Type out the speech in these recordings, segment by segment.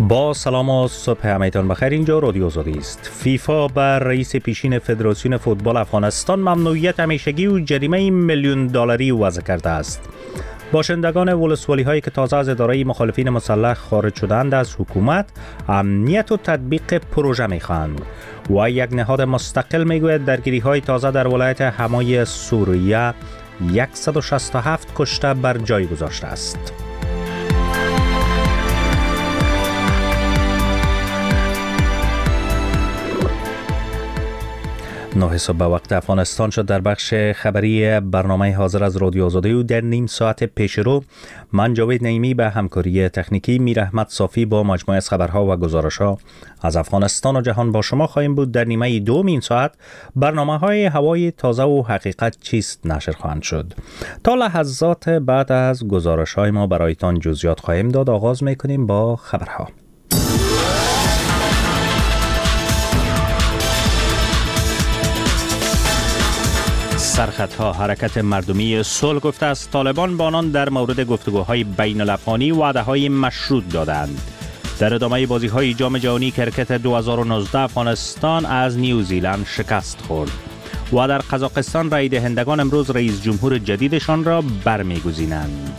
با سلام و صبح همه‌تان بخیر. اینجا رادیو آزادی است. فیفا بر رئیس پیشین فدراسیون فوتبال افغانستان ممنوعیت همیشگی و جریمه $1 میلیون وضع کرده است. باشندگان ولسوالی هایی که تازه از اداره مخالفین مسلح خارج شدند از حکومت امنیت و تطبیق پروژه می‌خواهند و یک نهاد مستقل میگوید درگیری های تازه در ولایت حمای سوریه 167 کشته بر جای گذاشته است. 9 صبح به وقت افغانستان شد. در بخش خبری برنامه حاضر از رادیو آزادی و در نیم ساعت پیشرو من جاوید نعیمی به همکاری تکنیکی میر احمد صافی با مجموعه از خبرها و گزارش‌ها از افغانستان و جهان با شما خواهیم بود. در نیمه دوم این ساعت برنامه‌های هوای تازه و حقیقت چیست نشر خواهند شد. تا لحظات بعد از گزارش‌های ما برایتان جزئیات خواهیم داد. آغاز می‌کنیم با خبرها. سرخطها حرکت مردمی صلح گفته است طالبان با آنان در مورد گفتگوهای بین الافغانی وعده‌های مشروط دادند. در ادامه بازی‌های جام جهانی کرکت 2019 افغانستان از نیوزیلند شکست خورد و در قزاقستان رای دهندگان امروز رئیس جمهور جدیدشان را برمی‌گزینند.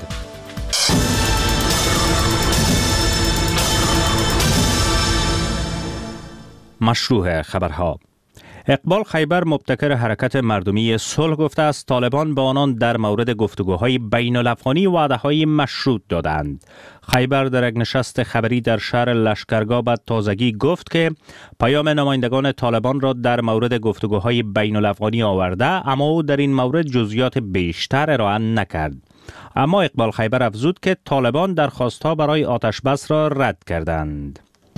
مشروع خبرها. اقبال خیبر مبتکر حرکت مردمی صلح گفته است طالبان با آنان در مورد گفتگوهای بین الافغانی وعده‌های مشروط دادند. خیبر در یک نشست خبری در شهر لشکرگاه به تازگی گفت که پیام نمایندگان طالبان را در مورد گفتگوهای بین الافغانی آورده، اما او در این مورد جزئیات بیشتر ارائه نکرد. اما اقبال خیبر افزود که طالبان درخواست‌ها برای آتش بس را رد کردند.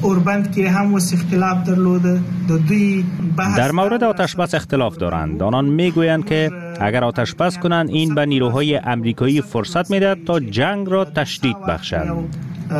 در مورد آتش بس اختلاف دارند. آنان میگویند که اگر آتش بس کنند این به نیروهای امریکایی فرصت میدهد تا جنگ را تشدید بخشند.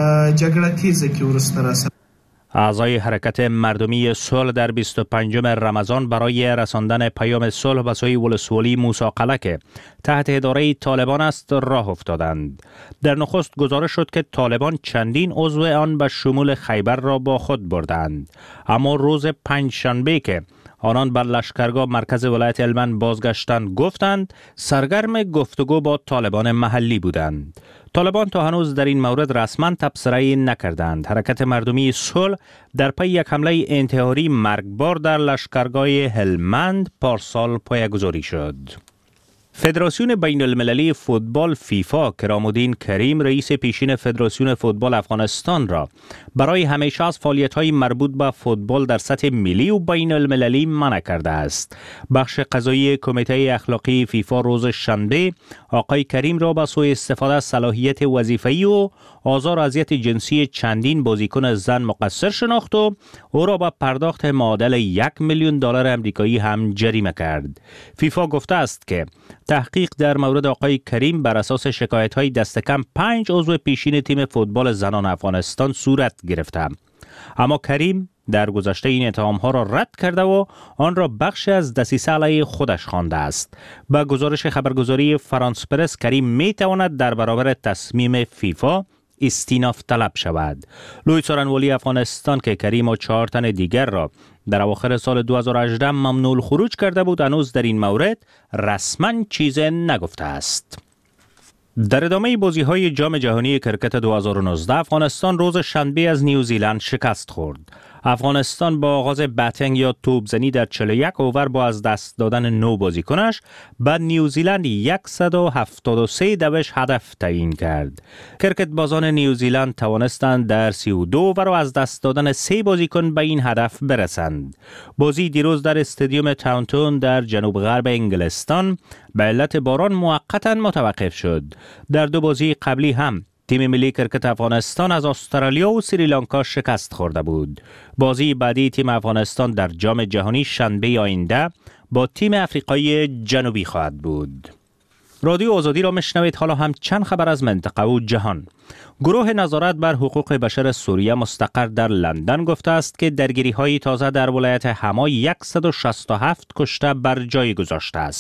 اعضای حرکت مردمی صلح در 25 رمضان برای رساندن پیام صلح به سوی ولسوالی موسی قلعه که تحت اداره طالبان است راه افتادند. در نخست گزارش شد که طالبان چندین عضو آن به شمول خیبر را با خود بردند، اما روز پنجشنبه که آنان بر لشکرگاه مرکز ولایت هلمند بازگشتند گفتند سرگرم گفتگو با طالبان محلی بودند. طالبان تا هنوز در این مورد رسما تبصره‌ای نکردند. حرکت مردمی صلح در پی یک حمله انتحاری مرگبار در لشکرگاه هلمند پارسال پایه‌گذاری شد. فدراسیون بین المللی فوتبال فیفا کرامالدین کریم رئیس پیشین فدراسیون فوتبال افغانستان را برای همیشه از فعالیت‌های مربوط به فوتبال در سطح ملی و بین المللی منع کرده است. بخش قضایی کمیته اخلاقی فیفا روز شنبه آقای کریم را به سوء استفاده از صلاحیت وظیفه‌ای و آزار و اذیت جنسی چندین بازیکن زن مقصر شناخت و او را با پرداخت معادل $1 میلیون آمریکایی هم جریمه کرد. فیفا گفته است که تحقیق در مورد آقای کریم بر اساس شکایت‌های دست کم 5 عضو پیشین تیم فوتبال زنان افغانستان صورت گرفته، اما کریم در گذشته این اتهام‌ها را رد کرده و آن را بخشی از دسیسه علیه خودش خوانده است. با گزارش خبرگزاری فرانس پرس کریم می‌تواند در برابر تصمیم فیفا استیناف طلب شود. لوی څارنوالی افغانستان که کریم و 4 تن دیگر را در اواخر سال 2018 ممنوع خروج کرده بود هنوز در این مورد رسما چیزی نگفته است. در ادامه بازی‌های جام جهانی کرکت 2019 افغانستان روز شنبه از نیوزیلند شکست خورد. افغانستان با آغاز بتنگ یا توپزنی در 41 اوور با از دست دادن 9 بازیکنش به نیوزیلند 173 دوش هدف تعیین کرد. کرکت بازان نیوزیلند توانستند در 32 اوور و از دست دادن 3 بازیکن به این هدف برسند. بازی دیروز در استادیوم تاونتون در جنوب غرب انگلستان به علت باران موقتا متوقف شد. در 2 بازی قبلی هم تیم ملی کرکت افغانستان از استرالیا و سریلانکا شکست خورده بود. بازی بعدی تیم افغانستان در جام جهانی شنبه آینده با تیم آفریقای جنوبی خواهد بود. رادیو آزادی را میشنوید. حالا هم چند خبر از منطقه و جهان. گروه نظارت بر حقوق بشر سوریه مستقر در لندن گفته است که درگیری‌های تازه در ولایت حما 167 کشته بر جای گذاشته است.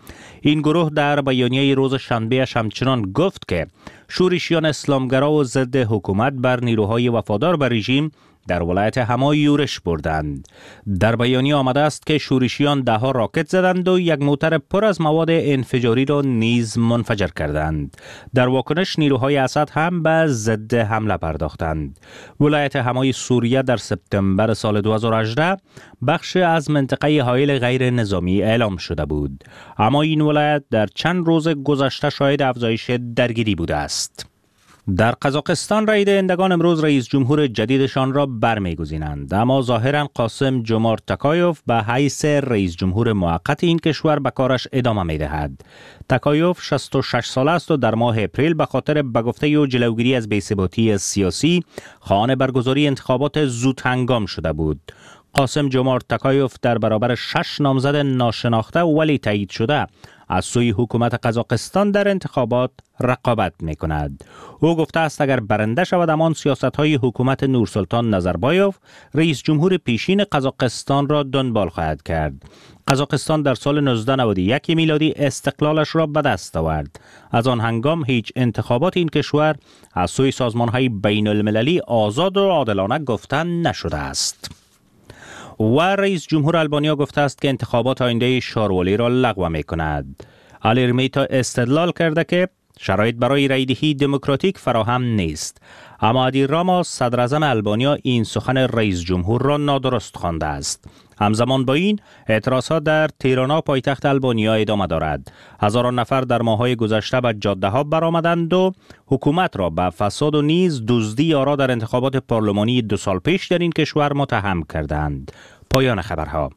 این گروه در بیانیه روز شنبه همچنان گفت که شورشیان اسلامگرا و ضد حکومت بر نیروهای وفادار به رژیم در ولایت حما یورش بردند. در بیانیه آمده است که شورشیان 10 راکت زدند و یک موتر پر از مواد انفجاری را نیز منفجر کردند. در واکنش نیروهای اسد هم به ضد حمله پرداختند. ولایت حمای سوریه در سپتامبر سال 2018 بخش از منطقه حائل غیر نظامی اعلام شده بود، اما این ولایت در چند روز گذشته شاهد افزایش درگیری بوده است. در قزاقستان رای دهندگان امروز رئیس جمهور جدیدشان را برمیگزینند، اما ظاهرا قاسم جمارت تاکایوف به حیث رئیس جمهور موقت این کشور به کارش ادامه می‌دهد. تاکایوف 66 ساله است و در ماه اپریل به خاطر به گفته او جلوگیری از بی‌ثباتی سیاسی خواهان برگزاری انتخابات زود هنگام شده بود. قاسم جمارت تاکایوف در برابر 6 نامزد ناشناخته ولی تایید شده از سوی حکومت قزاقستان در انتخابات رقابت می کند. او گفته است اگر برنده شود همان سیاست‌های حکومت نورسلطان نظربایوف رئیس جمهور پیشین قزاقستان را دنبال خواهد کرد. قزاقستان در سال 1991 میلادی استقلالش را به دست آورد. از آن هنگام هیچ انتخابات این کشور از سوی سازمان‌های بین المللی آزاد و عادلانه گفته نشده است. و رئیس جمهور آلبانیا گفته است که انتخابات آینده شاروالی را لغو می کند. آلیرمیتا استدلال کرده که شرایط برای رایدهی دموکراتیک فراهم نیست، اما ادی راما صدر اعظم آلبانیا این سخن رئیس جمهور را نادرست خوانده است. همزمان با این اعتراضات در تیرانا پایتخت آلبانیا ادامه دارد. هزاران نفر در ماه‌های گذشته به جاده‌ها برآمدند و حکومت را به فساد و نیز دزدی آرا در انتخابات پارلمانی 2 سال پیش در این کشور متهم کردند. پایان خبرها.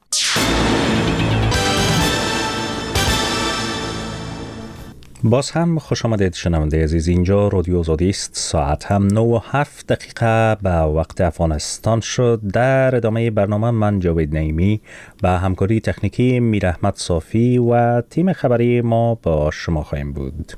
باز هم خوش آمدید شنونده عزیز، اینجا رادیو آزادی است. ساعت هم 9:07 به وقت افغانستان شد. در ادامه برنامه من جاوید نعیمی به همکاری تکنیکی میر احمد صافی و تیم خبری ما با شما خواهیم بود.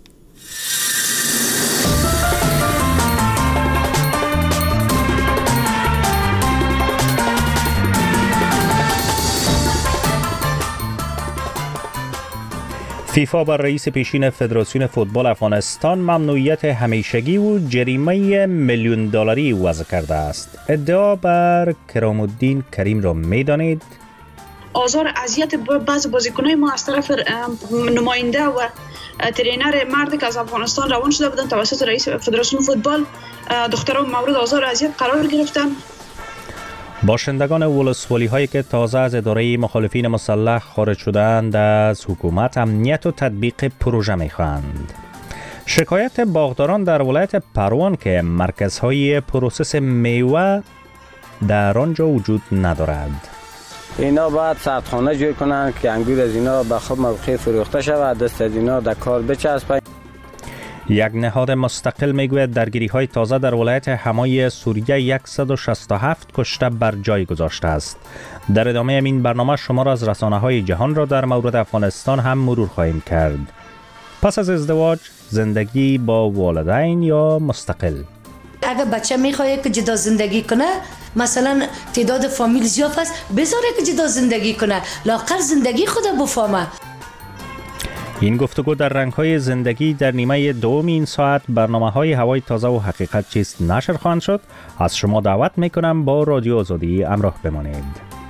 فیفا بر رئیس پیشین فدراسیون فوتبال افغانستان ممنوعیت همیشگی و جریمه $1 میلیون وضع کرده است. ادعا بر کرام الدین کریم را می‌دانید؟ آزار اذیت بعضی بازیکنان ما از طرف نماینده و ترینر مرد که از افغانستان روان شده بودند توسط رئیس فدراسیون فوتبال، دختران مورد آزار اذیت قرار گرفتند. باشندگان ولسوالی هایی که تازه از اداره مخالفین مسلح خارج شدند از حکومت امنیت و تطبیق پروژه می‌خواهند. شکایت باغداران در ولایت پروان که مرکزهای پروسس میوه در آنجا وجود ندارد. اینا باید سردخانه جوی کنند که انگور از اینا به خوب موقع فروخته شود، دست از اینا در کار بچسبه. یک نهاد مستقل میگوید درگیری‌های تازه در ولایت حمای سوریه 167 کشته بر جای گذاشته است. در ادامه این برنامه شما را از رسانه‌های جهان را در مورد افغانستان هم مرور خواهیم کرد. پس از ازدواج زندگی با والدین یا مستقل؟ اگر بچه میخواد که جدا زندگی کنه، مثلا تعداد فامیل زیاد است، بذاره که جدا زندگی کنه، لااقل زندگی خود بفهمه. این گفتگو در رنگ‌های زندگی در نیمه دوم این ساعت برنامه‌های هوای تازه و حقیقت چیست نشر خواهند شد. از شما دعوت می‌کنم با رادیو آزادی همراه بمانید.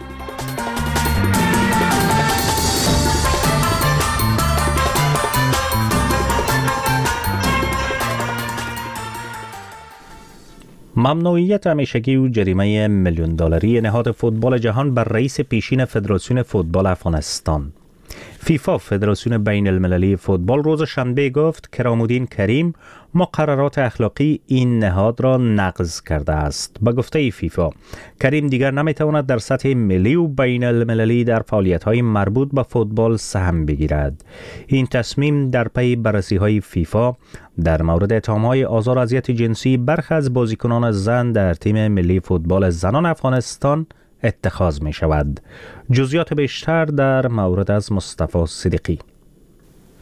ممنوعیت همیشگی و جریمه $1 میلیون نهاد فوتبال جهان بر رئیس پیشین فدراسیون فوتبال افغانستان. فیفا فدراسیون بین المللی فوتبال روز شنبه گفت کرام الدین کریم مقررات اخلاقی این نهاد را نقض کرده است. به گفته فیفا کریم دیگر نمیتواند در سطح ملی و بین المللی در فعالیت‌های مربوط به فوتبال سهم بگیرد. این تصمیم در پی بررسی‌های فیفا در مورد اتهام‌های آزار و اذیت جنسی برخی از بازیکنان زن در تیم ملی فوتبال زنان افغانستان اتخاذ می شود. جزئیات بیشتر در مورد از مصطفی صدیقی.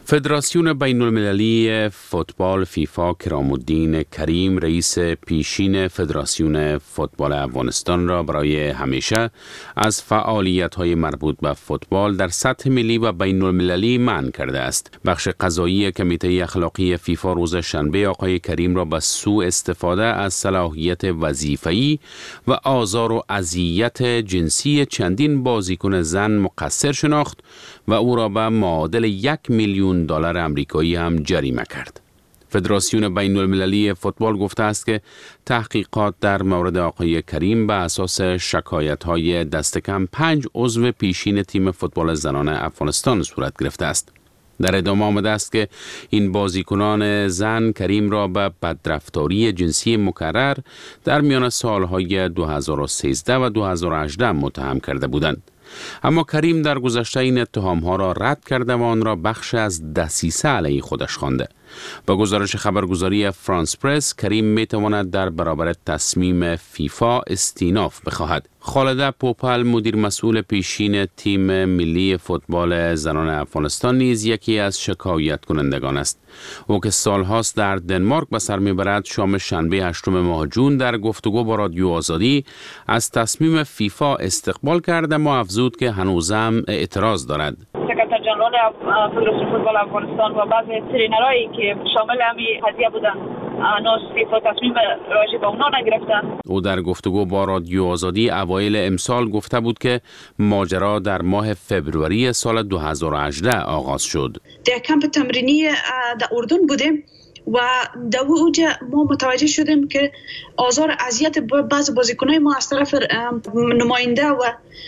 فدراسیون بین المللی فوتبال فیفا کرام الدین کریم رئیس پیشین فدراسیون فوتبال افغانستان را برای همیشه از فعالیت‌های مربوط به فوتبال در سطح ملی و بین المللی منع کرده است. بخش قضایی کمیته اخلاقی فیفا روز شنبه آقای کریم را به سوء استفاده از صلاحیت وظیفه‌ای و آزار و اذیت جنسی چندین بازیکن زن مقصر شناخت و او را به معادل 1,000,000 دلار آمریکایی هم جریمه کرد. فدراسیون بین المللی فوتبال گفته است که تحقیقات در مورد آقای کریم به اساس شکایت‌های دست کم 5 عضو پیشین تیم فوتبال زنان افغانستان صورت گرفته است. در ادامه آمده است که این بازیکنان زن کریم را به بدرفتاری جنسی مکرر در میان سالهای 2013 و 2018 متهم کرده بودند. اما کریم در گذشته این اتهام‌ها را رد کرده و آن را بخش از دسیسه علیه خودش خوانده. با گزارش خبرگزاری فرانس پرس، کریم میتواند در برابر تصمیم فیفا استیناف بخواهد. خالده پوپل، مدیر مسئول پیشین تیم ملی فوتبال زنان افغانستان، نیز یکی از شکایت کنندگان است. او که سالهاست در دنمارک به سر میبرد، شام شنبه 8 ماه جون در گفتگو با رادیو آزادی از تصمیم فیفا استقبال کرده و افزود که هنوزم اعتراض دارد. سکرتر جنرال فدراسیون فوتبال افغانستان و بعضی ترینرایی که شامل همین قضیه بودن هنوز فیفا تصمیم راجع به اونا نگرفتن. او در گفتگو با رادیو آزادی اوایل امسال گفته بود که ماجرا در ماه فبروری سال 2018 آغاز شد. در کمپ تمرینی در اردن بودیم و در اوجه ما متوجه شدیم که آزار اذیت بعض بازیکنای ما از طرف نماینده و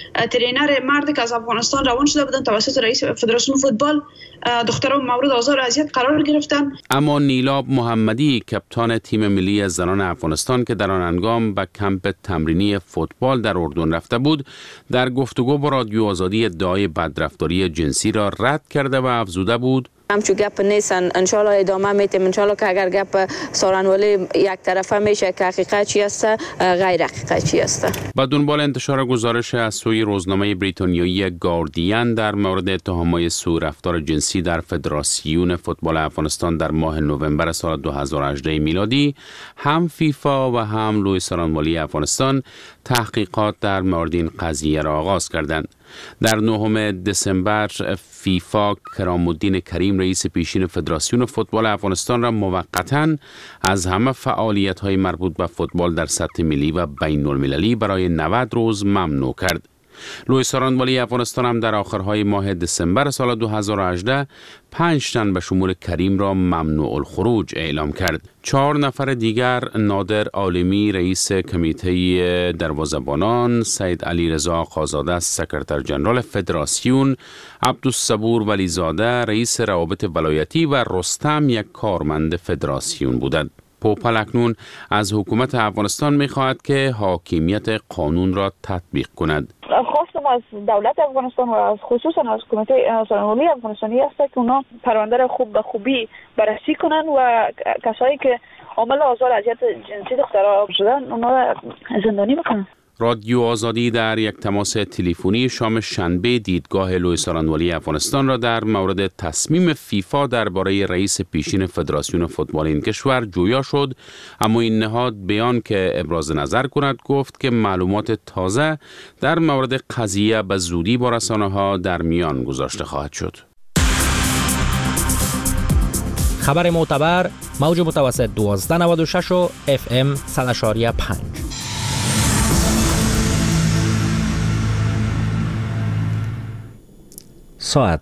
ترینر مرد که از افغانستان روان شده بودند توسط رئیس فدراسیون فوتبال، دختران مورد آزار و اذیت قرار گرفتن. اما نیلاب محمدی، کپتان تیم ملی زنان افغانستان که در آن هنگام به کمپ تمرینی فوتبال در اردن رفته بود، در گفتگو با رادیو آزادی ادعای بدرفتاری جنسی را رد کرده و افزوده بود: همچون گپ نیستن، انشالله ادامه میتیم. انشالله که اگر گپ سارنوالی یک طرفه میشه که حقیقت چی است غیر حقیقت چی است. با دنبال انتشار گزارش از سوی روزنامه بریتانیایی گاردین در مورد اتهامات سوء رفتار جنسی در فدراسیون فوتبال افغانستان در ماه نوامبر سال 2018 میلادی، هم فیفا و هم لوئیس سارنوالی افغانستان تحقیقات در مورد این قضیه را آغاز کردند. در 9 دسامبر فیفا کرام الدین کریم رئیس پیشین فدراسیون فوتبال افغانستان را موقتاً از همه فعالیت‌های مربوط به فوتبال در سطح ملی و بین المللی برای 90 روز ممنوع کرد. لوئیس سارنوالی افغانستان هم در آخرهای ماه دسامبر سال 2018 5 تن به شمول کریم را ممنوع الخروج اعلام کرد. 4 نفر دیگر، نادر عالمی رئیس کمیته دروازه‌بانان، سید علی رضا قازاده سکرتر جنرال فدراسیون، عبدالصبور ولیزاده رئیس روابط ولایتی و رستم یک کارمند فدراسیون بودند. پوپل اکنون از حکومت افغانستان می‌خواهد که حاکمیت قانون را تطبیق کند. خواستم از دولت افغانستان و از خصوصا از کمیته سارنوالی افغانستانی است که اونا پرونده را به خوبی بررسی کنن و کسایی که عامل آزار اذیت جنسی دخترها شدن اونا را زندانی بکنن. رادیو آزادی در یک تماس تلفنی شام شنبه دیدگاه لوئیس سارنوالی افغانستان را در مورد تصمیم فیفا درباره رئیس پیشین فدراسیون فوتبال این کشور جویا شد، اما این نهاد بیان که ابراز نظر کند گفت که معلومات تازه در مورد قضیه به زودی با رسانه‌ها در میان گذاشته خواهد شد. خبر معتبر، موج متوسط 1296 و FM 100.5. ساعت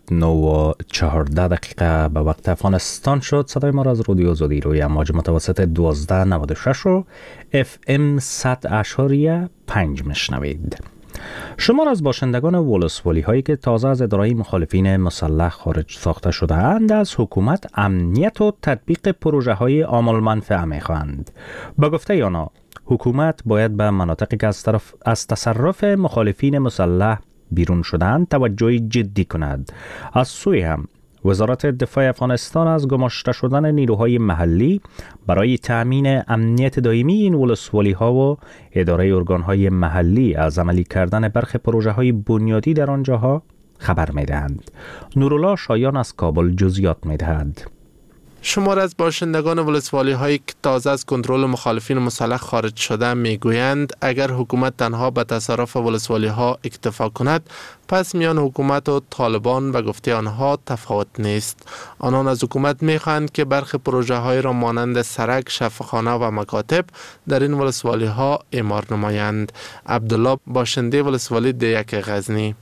9:14 به وقت افغانستان شد. صدای ما را از رادیو آزادی روی امواج متوسط 1296 و FM 100.5 میشنوید. شمار از باشندگان ولسوالی هایی که تازه از اداره مخالفین مسلح خارج ساخته شده اند از حکومت امنیت و تطبیق پروژه های عامل منفعه می خواهند. با گفته آنها حکومت باید به مناطقی که از تصرف مخالفین مسلح بیرون شدن توجه جدی کند. از سوی هم وزارت دفاع افغانستان از گماشته شدن نیروهای محلی برای تأمین امنیت دائمی این ولسوالی ها و اداره ارگان های محلی از عملی کردن برخی پروژه های بنیادی در آنجاها خبر می‌دهند. نورالله شایان از کابل جزئیات می‌دهد. شمار از باشندگان ولسوالی هایی که تازه از کنترل مخالفین مسلح خارج شده میگویند اگر حکومت تنها به تصرف ولسوالی ها اکتفا کند پس میان حکومت و طالبان به گفته آنها تفاوت نیست. آنان از حکومت میخواهند که برخی پروژه های را مانند سرک، شفاخانه و مکاتب در این ولسوالی ها اعمار نمایند. عبدالله باشنده ولسوالی دیک غزنی: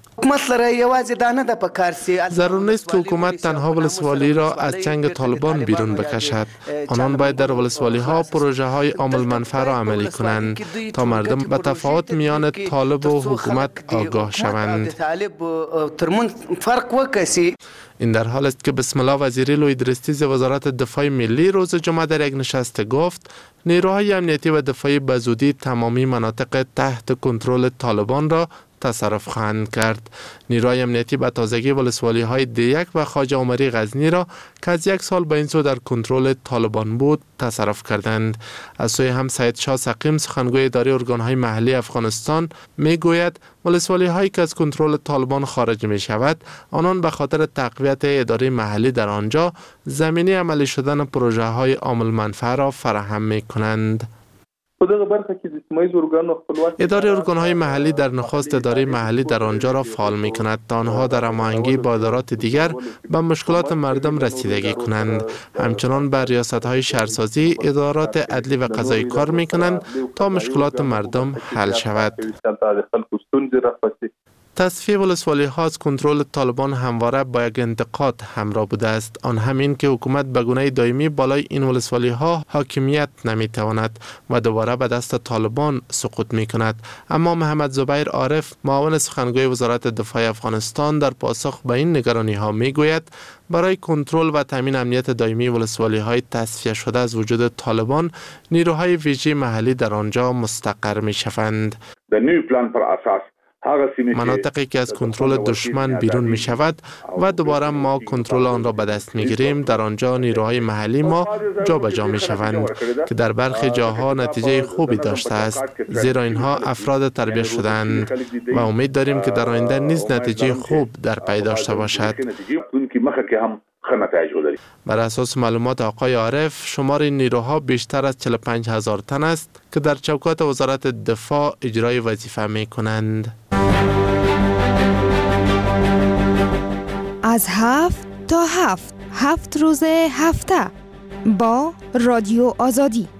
ضرور نیست که حکومت تنها ولسوالی را از چنگ طالبان بیرون بکشد. آنان باید در ولسوالی ها پروژه های عامل منفعه را عملی کنند تا مردم به تفاوت میان طالب و حکومت آگاه شوند. این در حال است که بسم الله وزیری لویدرستیز وزارت دفاع ملی روز جمعه در یک نشست گفت نیروهای امنیتی و دفاعی به زودی تمامی مناطق تحت کنترل طالبان را تصرف خواهند کرد. نیروهای امنیتی به تازگی ولسوالی های دیک و خواجه عمری غزنی را که از 1 سال به این سو در کنترل طالبان بود تصرف کردند. از سوی هم سید شاه سقیم سخنگوی اداره ارگان های محلی افغانستان می گوید ولسوالی هایی که از کنترل طالبان خارج می شود آنان به خاطر تقویت اداره محلی در آنجا زمینه عملی شدن پروژه های عامل منفعه را فراهم می کنند. اداره ارگان‌های محلی در نخست اداره محلی در آنجا را فعال می‌کند تا آنها در هماهنگی با ادارات دیگر به مشکلات مردم رسیدگی کنند. همچنان بر ریاست‌های شهرسازی، ادارات عدلی و قضایی کار می‌کنند تا مشکلات مردم حل شود. تصفیه ولسوالی ها از کنترل طالبان همواره با یک انتقاد همراه بوده است. آن همین که حکومت به گونه دائمی بالای این ولسوالی ها حاکمیت نمیتواند و دوباره به دست طالبان سقوط می کند. اما محمد زبیر عارف معاون سخنگوی وزارت دفاع افغانستان در پاسخ به این نگرانی ها می گوید برای کنترل و تامین امنیت دائمی ولسوالی های تصفیه شده از وجود طالبان نیروهای ویژه محلی در آنجا مستقر می شوند. مناطقی که از کنترل دشمن بیرون می شود و دوباره ما کنترل آن را به دست می گیریم در آنجا نیروهای محلی ما جا به جا می شوند که در برخی جاها نتیجه خوبی داشته است زیرا اینها افراد تربیت شدند و امید داریم که در آینده نیز نتیجه خوب در پی داشته باشد. بر اساس معلومات آقای عارف شمار این نیروها بیشتر از 45,000 تن است که در چوکات وزارت دفاع اجرای وظیفه می کنند. از 7 تا 7 روز هفته با رادیو آزادی.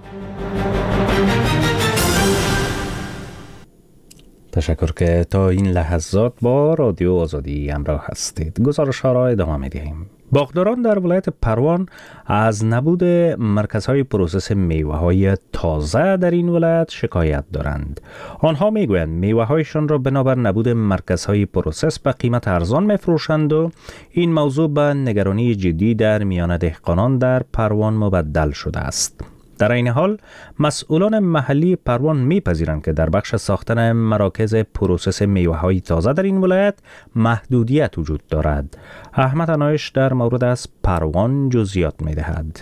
تشکر که تا این لحظات با رادیو آزادی همراه هستید. گزارش ها را ادامه می دهیم. باغداران در ولایت پروان از نبود مرکزهای پروسس میوه‌های تازه در این ولایت شکایت دارند. آنها میگویند میوه‌هایشان را بنابر نبود مرکزهای پروسس به قیمت ارزان میفروشند و این موضوع به نگرانی جدی در میان دهقانان در پروان مبدل شده است. در این حال مسئولان محلی پروان میپذیرند که در بخش ساختن مراکز پروسس میوه‌های تازه در این ولایت محدودیت وجود دارد. احمد عنایش در مورد از پروان جزئیات میدهد.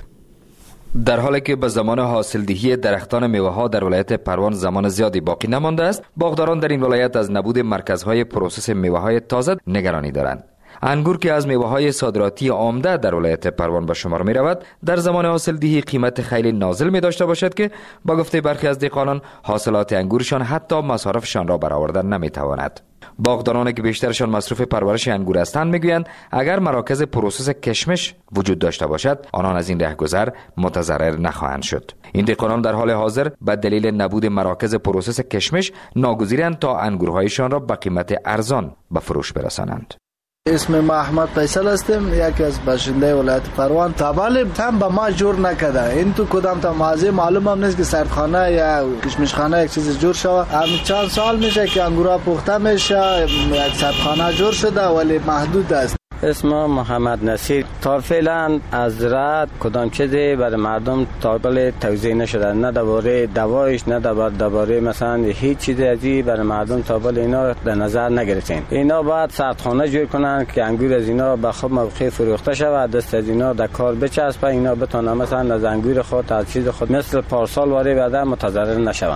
در حالی که به زمان حاصلدهی درختان میوه‌ها در ولایت پروان زمان زیادی باقی نمانده است، باغداران در این ولایت از نبود مرکزهای پروسس میوه‌های تازه نگرانی دارند. انگور که از میوه‌های صادراتی عمده در ولایت پروان به شمار می رود، در زمان حاصلدهی قیمت خیلی نازل می داشته باشد که با گفته برخی از دهقانان حاصلات انگورشان حتی مصارفشان را برآوردن نمی تواند. باغدارانی که بیشترشان مصروف پرورش انگور هستند میگویند اگر مراکز پروسس کشمش وجود داشته باشد آنان از این رهگذر متضرر نخواهند شد. این دهقانان در حال حاضر به دلیل نبود مراکز پروسس کشمش ناگزیرند تا انگورهایشان را به قیمت ارزان به فروش برسانند. اسم محمد فیصل هستم، یکی از باشنده ولایت پروان. تابل هم به ما جور نکده. این تو کدام تا مازه معلوم هم نیست که سردخانه یا کشمشخانه یک چیز جور شود. همین چند سال میشه که انگورا پخته میشه، یک سردخانه جور شده ولی محدود است. اسم محمد نصیر. تا فعلا از زراعت کدام چیزی برای مردم تابل توزیع نشده، نه درباره دوایش نه درباره مثلا هیچ چیزی ازی برای مردم تابل اینا در نظر نگرفتین. اینا باید سردخانه جور کنن که انگور از اینا به خوب موقع فروخته شود، دست از اینا در کار بچسبه، اینا بتونن مثلا از انگور خود از چیز خود مثل پارسال وارد بعد متضرر نشوند.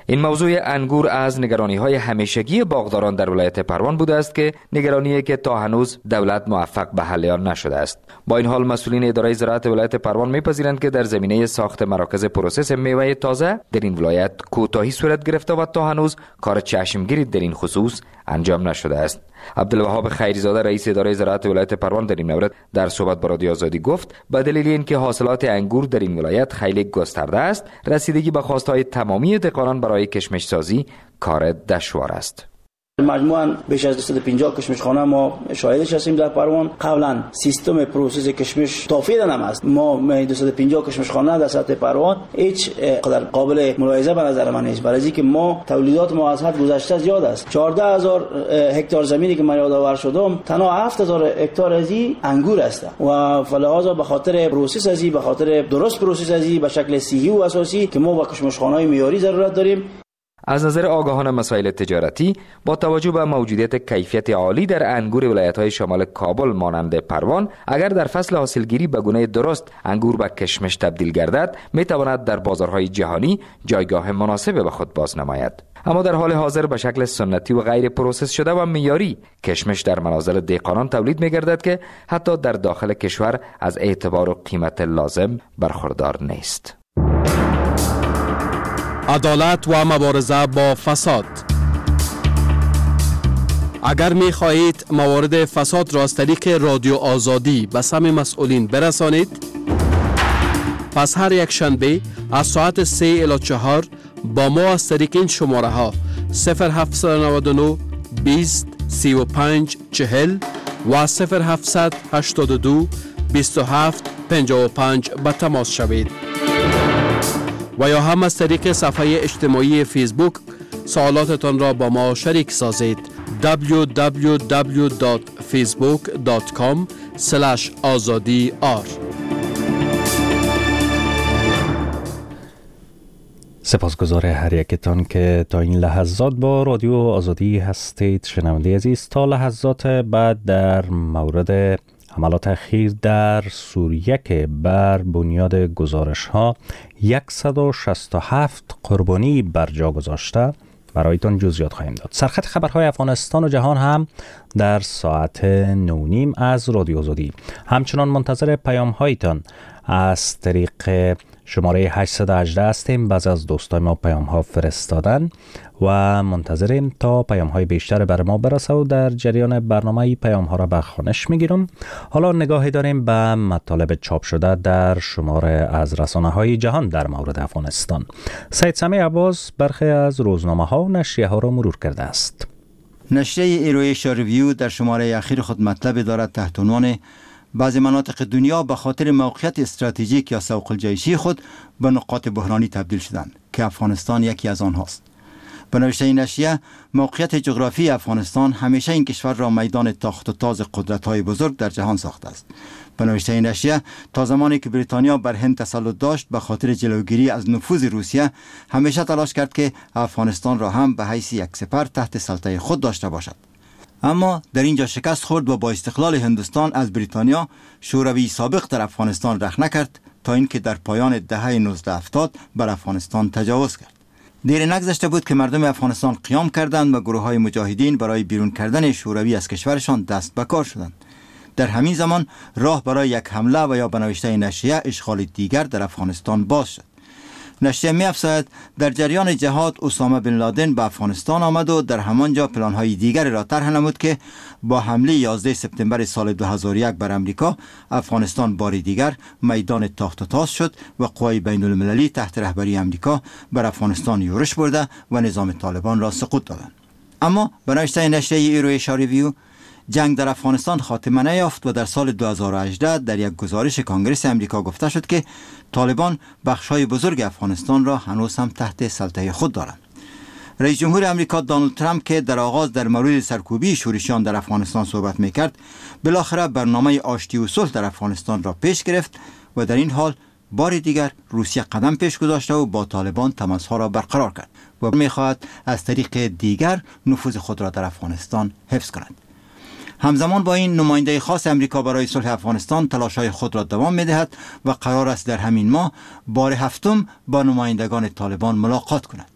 این موضوع انگور از نگرانی‌های همیشگی باغداران در ولایت پروان بوده است که نگرانیه که تا هنوز دولت موفق به حل آن نشده است. با این حال مسئولین اداره زراعت ولایت پروان می‌پذیرند که در زمینه ساخت مراکز پروسس میوه تازه در این ولایت کوتاهی صورت گرفته و تا هنوز کار چشمگیری در این خصوص انجام نشده است. عبدالوهاب خیریزاده رئیس اداره زراعت ولایت پروان در این مورد در صحبت با رادیو آزادی گفت به دلیل اینکه حاصلات انگور در این ولایت خیلی گسترده است، رسیدگی به خواستهای تمامی دهقانان برای کشمش سازی کار دشوار است. مجموعاً بیش از 250 کشمشخانه ما شاهدش هستیم در پروان. قبلا سیستم پروسس کشمش توفیدن هم است. ما 250 کشمشخانه در سطح پروان هیچ قدر قابل ملاحظه به نظر من نیست، برای اینکه ما تولیدات ما از حد گذشته زیاد است. 14000 هکتار زمینی که من یادآور شدم تنها 7000 هکتار از این انگور است و فلحاظا به خاطر پروسس ازی، به خاطر درست پروسس ازی به شکل صحیح و اساسی که ما با کشمشخانه‌های معیاری ضرورت داریم. از نظر آگاهان مسائل تجارتی با توجه به موجودیت کیفیت عالی در انگور ولایت‌های شمال کابل مانند پروان، اگر در فصل حاصلگیری به گونه درست انگور به کشمش تبدیل گردد می‌تواند در بازارهای جهانی جایگاه مناسب به خود باز نماید. اما در حال حاضر به شکل سنتی و غیر پروسس شده و معیاری کشمش در منازل دهقانان تولید می‌گردد که حتی در داخل کشور از اعتبار و قیمت لازم برخوردار نیست. عدالت و مبارزه با فساد. اگر می خواهید موارد فساد را از طریق رادیو آزادی به سمع مسئولین برسانید، پس هر یک شنبه از ساعت 3 الی 4 با ما از طریق این شماره ها 0799 20 35 40 و 0782 27 55 به تماس شوید و یا هم از طریق صفحه اجتماعی فیسبوک سوالاتتان را با ما شریک سازید. www.facebook.com/azadi-r. سپاسگزار هر یکتان که تا این لحظات با رادیو آزادی هستید. شنونده عزیز، تا لحظات بعد در مورد حملات اخیر در سوریه که بر بنیاد گزارش ها 167 قربانی بر جا گذاشته برایتان جزئیات خواهیم داد. سرخط خبرهای افغانستان و جهان هم در ساعت 9:30 از رادیو آزادی. همچنان منتظر پیام هایتان از طریق شماره 818 هستیم. بعضی از دوستای ما پیام ها فرستادن و منتظریم تا پیام های بیشتر بر ما برسه و در جریان برنامه پیام ها را به خوانش میگیرم. حالا نگاهی داریم به مطالب چاپ شده در شماره از رسانه های جهان در مورد افغانستان. سید سمیع عباس برخی از روزنامه ها و نشریه ها را مرور کرده است. نشریه ایرویشا ریویو در شماره اخیر خود مطلب دارد تحت عنوان بعضی مناطق دنیا به خاطر موقعیت استراتژیک یا سوق الجیشی خود به نقاط بحرانی تبدیل شدند که افغانستان یکی از آنهاست. به نوشته این نشریه، موقعیت جغرافی افغانستان همیشه این کشور را میدان تاخت و تاز قدرت‌های بزرگ در جهان ساخته است. به نوشته این نشریه، تا زمانی که بریتانیا بر هند تسلط داشت به خاطر جلوگیری از نفوذ روسیه همیشه تلاش کرد که افغانستان را هم به حیث یک سپر تحت سلطه خود داشته باشد. اما در اینجا شکست خورد و با استقلال هندوستان از بریتانیا شوروی سابق در افغانستان رخ نکرد تا اینکه در پایان دهه 1970 بر افغانستان تجاوز کرد. دیر نگذشته بود که مردم افغانستان قیام کردند و گروه‌های مجاهدین برای بیرون کردن شوروی از کشورشان دست به کار شدند. در همین زمان راه برای یک حمله و یا به نوشته نشریه اشغال دیگر در افغانستان باز شد. نشریه می‌افزاید در جریان جهاد اسامه بن لادن به افغانستان آمد و در همانجا پلان‌های دیگری را طرح نمود که با حمله 11 سپتامبر سال 2001 بر امریکا افغانستان بار دیگر میدان تاخت و تاز شد و قوای بین‌المللی تحت رهبری امریکا بر افغانستان یورش برده و نظام طالبان را سقوط دادند. اما به نوشته نشریه ایرویشا ریویو، جنگ در افغانستان خاتمه نیافت و در سال 2018 در یک گزارش کنگره امریکا گفته شد که طالبان بخش‌های بزرگ افغانستان را هنوز هم تحت سلطه خود دارند. رئیس جمهور امریکا دونالد ترامپ که در آغاز در مورد سرکوبی شورشیان در افغانستان صحبت می‌کرد، بالاخره برنامه آشتی و صلح در افغانستان را پیش گرفت و در این حال بار دیگر روسیه قدم پیش گذاشته و با طالبان تماس‌ها را برقرار کرد و می‌خواهد از طریق دیگر نفوذ خود را در افغانستان حفظ کند. همزمان با این، نماینده خاص امریکا برای صلح افغانستان تلاش‌های خود را دوام می‌دهد و قرار است در همین ماه بار هفتم با نمایندگان طالبان ملاقات کند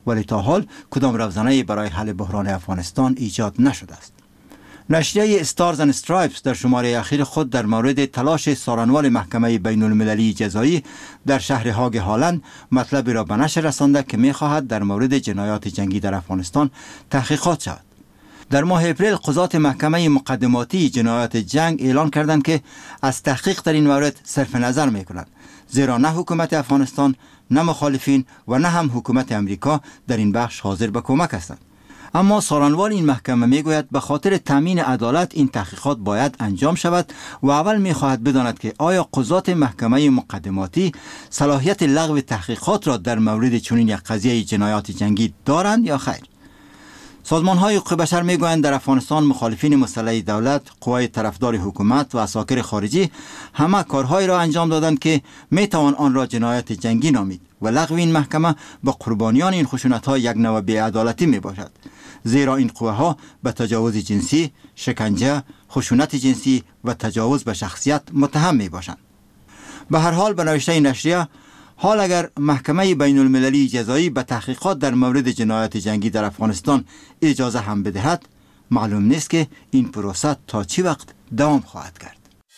ولی تا حال کدام روزنه برای حل بحران افغانستان ایجاد نشده است. نشریه استارز اند استرایپس در شماره اخیر خود در مورد تلاش سارنوال محکمه بین المللی جزایی در شهر هاگ هالند مطلبی را به نشر رسانده که می‌خواهد در مورد جنایات جنگی در افغانستان تحقیقات شود. در ماه اپریل قضات محکمه مقدماتی جنایات جنگ اعلان کردند که از تحقیق در این مورد صرف نظر می‌کنند، زیرا نه حکومت افغانستان، نه مخالفین و نه هم حکومت امریکا در این بخش حاضر به کمک هستند. اما سارنوال این محکمه میگوید به خاطر تامین عدالت این تحقیقات باید انجام شود و اول میخواهد بداند که آیا قضات محکمه مقدماتی صلاحیت لغو تحقیقات را در مورد چنین یک قضیه جنایات جنگی دارند یا خیر. سازمان‌های حقوق بشر میگویند در افغانستان مخالفین مسلح دولت، قوای طرفدار حکومت و اساکر خارجی همه کارهایی را انجام دادند که میتوان آن را جنایات جنگی نامید و لغو این محکمه به قربانیان این خشونت‌ها یک نوع بی‌عدالتی میباشد، زیرا این قوه‌ها به تجاوز جنسی، شکنجه، خشونت جنسی و تجاوز به شخصیت متهم میباشند. به هر حال به نوشته نشریه، حال اگر محکمه بین المللی جزایی به تحقیقات در مورد جنایات جنگی در افغانستان اجازه هم بدهد، معلوم نیست که این پروسه تا چی وقت دوام خواهد کرد.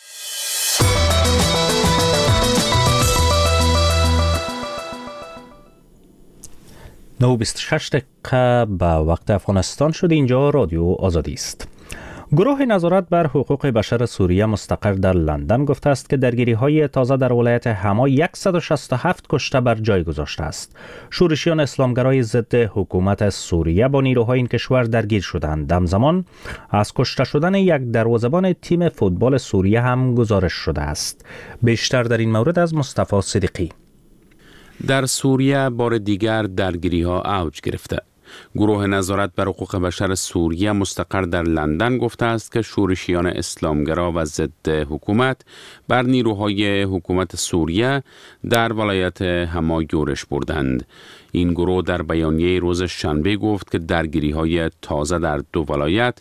9:26 دقیقه به وقت افغانستان شد. اینجا رادیو آزادی است. گروه نظارت بر حقوق بشر سوریه مستقر در لندن گفته است که درگیری‌های تازه در ولایت حما 167 کشته بر جای گذاشته است. شورشیان اسلامگرای ضد حکومت سوریه با نیروهای این کشور درگیر شدند. همزمان از کشته شدن یک دروازه‌بان تیم فوتبال سوریه هم گزارش شده است. بیشتر در این مورد از مصطفی صدیقی. در سوریه بار دیگر درگیری‌ها اوج گرفته. گروه نظارت بر حقوق بشر سوریه مستقر در لندن گفته است که شورشیان اسلامگرا و ضد حکومت بر نیروهای حکومت سوریه در ولایت حما یورش بردند. این گروه در بیانیه روز شنبه گفت که درگیری‌های تازه در دو ولایت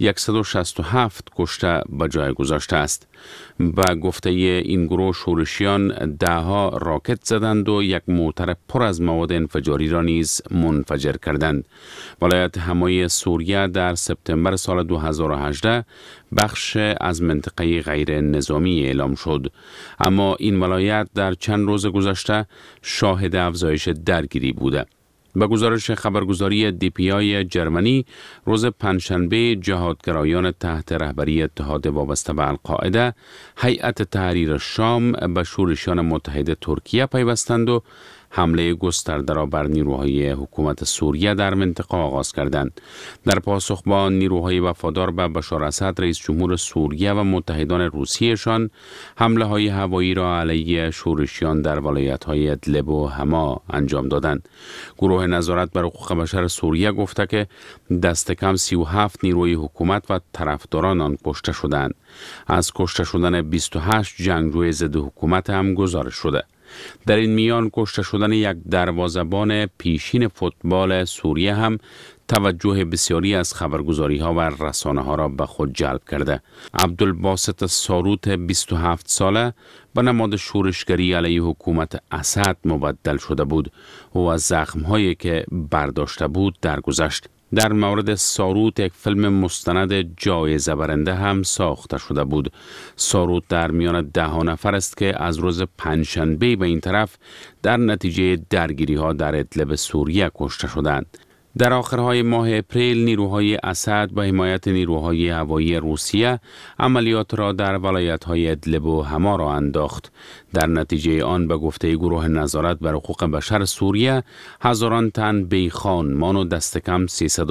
167 کشته به جای گذاشته است. با گفته این گروه شورشیان دهها راکت زدند و یک موتر پر از مواد انفجاری را نیز منفجر کردند. ولایت حمای سوریه در سپتامبر سال 2018 بخش از منطقه غیر نظامی اعلام شد، اما این ولایت در چند روز گذشته شاهد افزایش درگیری بوده. به گزارش خبرگزاری DPI جرمنی، روز پنجشنبه جهادگرایان تحت رهبری اتحاد وابسته به القاعده، هیئت تحریر شام به شورشیان متحد ترکیه پیوستند و حمله گسترده را بر نیروهای حکومت سوریه در منطقه آغاز کردند. در پاسخ با نیروهای وفادار به بشار اسد، رئیس جمهور سوریه و متحدان روسیه‌شان حمله های هوایی را علیه شورشیان در ولایت‌های ادلب و حما انجام دادند. گروه نظارت بر حقوق بشر سوریه گفته که دست کم 37 نیروی حکومت و طرفداران آن کشته شدند. از کشته شدن 28 جنگجوی ضد حکومت هم گزارش شده. در این میان کشته شدن یک دروازه‌بان پیشین فوتبال سوریه هم توجه بسیاری از خبرگزاری‌ها و رسانه‌ها را به خود جلب کرده. عبدالباسط ساروت 27 ساله به نماد شورشگری علیه حکومت اسد مبدل شده بود و از زخم‌هایی که برداشته بود درگذشت. در مورد ساروت یک فیلم مستند جایزه برنده هم ساخته شده بود. ساروت در میان 10 نفر است که از روز پنجشنبه به این طرف در نتیجه درگیری‌ها در ادلب سوریه کشته شدند. در آخرهای ماه اپریل نیروهای اسد با حمایت نیروهای هوایی روسیه عملیات را در ولایت‌های ادلب و حما را انداخت. در نتیجه آن به گفته گروه نظارت بر حقوق بشر سوریه هزاران تن بیخانمان و دست کم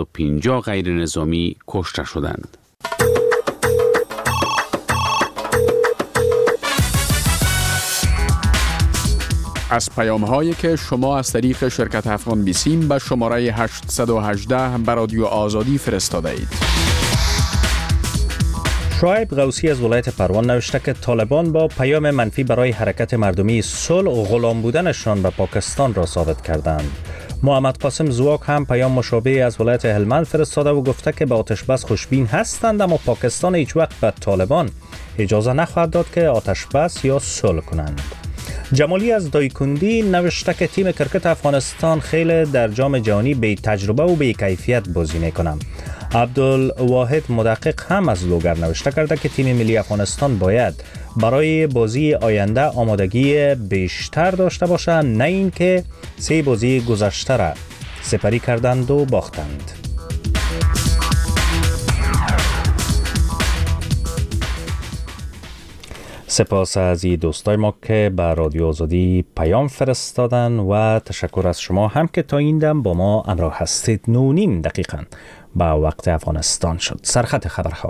350 غیر نظامی کشته شدند. از پیام‌هایی که شما از طریق شرکت افغان بیسیم به شماره 818 به رادیو آزادی فرستاده اید. شعیب غوثی از ولایت پروان نوشته که طالبان با پیام منفی برای حرکت مردمی صلح غلام بودنشان به پاکستان را ثابت کردند. محمد قاسم زواک هم پیام مشابه از ولایت هلمند فرستاده و گفته که به آتشبس خوشبین هستند، اما پاکستان هیچ وقت به طالبان اجازه نخواهد داد که آتشبس یا صلح کنند. جمالی از دایکندی نوشته که تیم کرکت افغانستان خیلی در جام جهانی بی تجربه و بی کیفیت بازی میکنم. عبدالواحد مدقق هم از لوگر نوشته کرده که تیم ملی افغانستان باید برای بازی آینده آمادگی بیشتر داشته باشه، نه اینکه 3 بازی گذشته را سپری کردند و باختند. سپاس از دوستای ما که به رادیو آزادی پیام فرستادن و تشکر از شما هم که تا این دم با ما همراه هستید. 9:30 دقیقاً با وقت افغانستان شد. سرخط خبرها.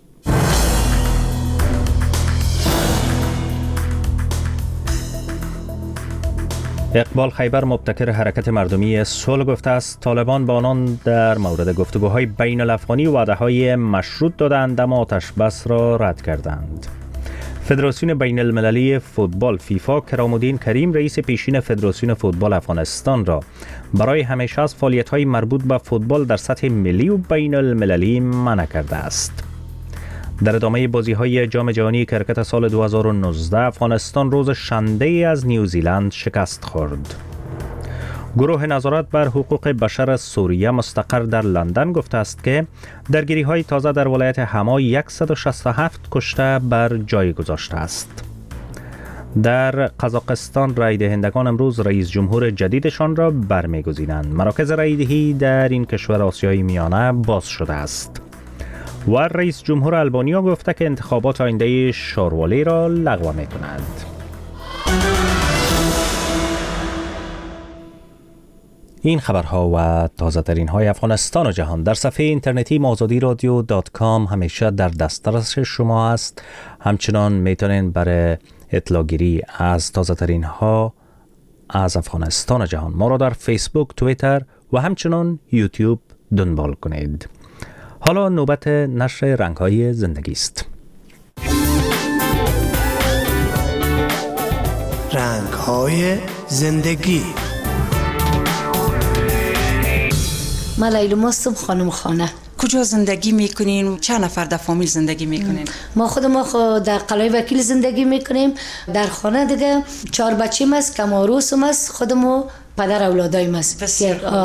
اقبال خیبر مبتکر حرکت مردمی صلح گفته است طالبان با آنان در مورد گفتگوهای بین الافغانی وعده‌های مشروط دادند اما آتش بس را رد کردند. فدراسیون بین المللی فوتبال فیفا کرامالدین کریم رئیس پیشین فدراسیون فوتبال افغانستان را برای همیشه از فعالیت‌های مربوط به فوتبال در سطح ملی و بین المللی منع کرده است. در ادامه بازی‌های جام جهانی کرکت سال 2019 افغانستان روز شنبه از نیوزیلند شکست خورد. گروه نظارت بر حقوق بشر سوریه مستقر در لندن گفته است که درگیری‌های تازه در ولایت حما 167 کشته بر جای گذاشته است. در قزاقستان رای دهندگان امروز رئیس جمهور جدیدشان را برمی‌گزینند. مراکز رای دهی در این کشور آسیای میانه باز شده است. و رئیس جمهور آلبانیا گفته که انتخابات آینده شاروالی را لغو می‌کند. این خبرها و تازه ترین های افغانستان و جهان در صفحه اینترنتی azadiradio.com همیشه در دسترس شما است. همچنان میتونین برای اطلاع گیری از تازه ترین ها از افغانستان و جهان ما را در فیسبوک، توییتر و همچنان یوتیوب دنبال کنید. حالا نوبت نشر رنگ های زندگی است. رنگ های زندگی. من لیلو ماستم، خانم خانه. کجا زندگی میکنین؟ چند نفر در فامیل زندگی میکنین؟ ما در قلعه وکیل زندگی میکنیم. در خانه دیگه 4 بچه‌م است، کم عروسم است، خودمو پدر اولادایم است.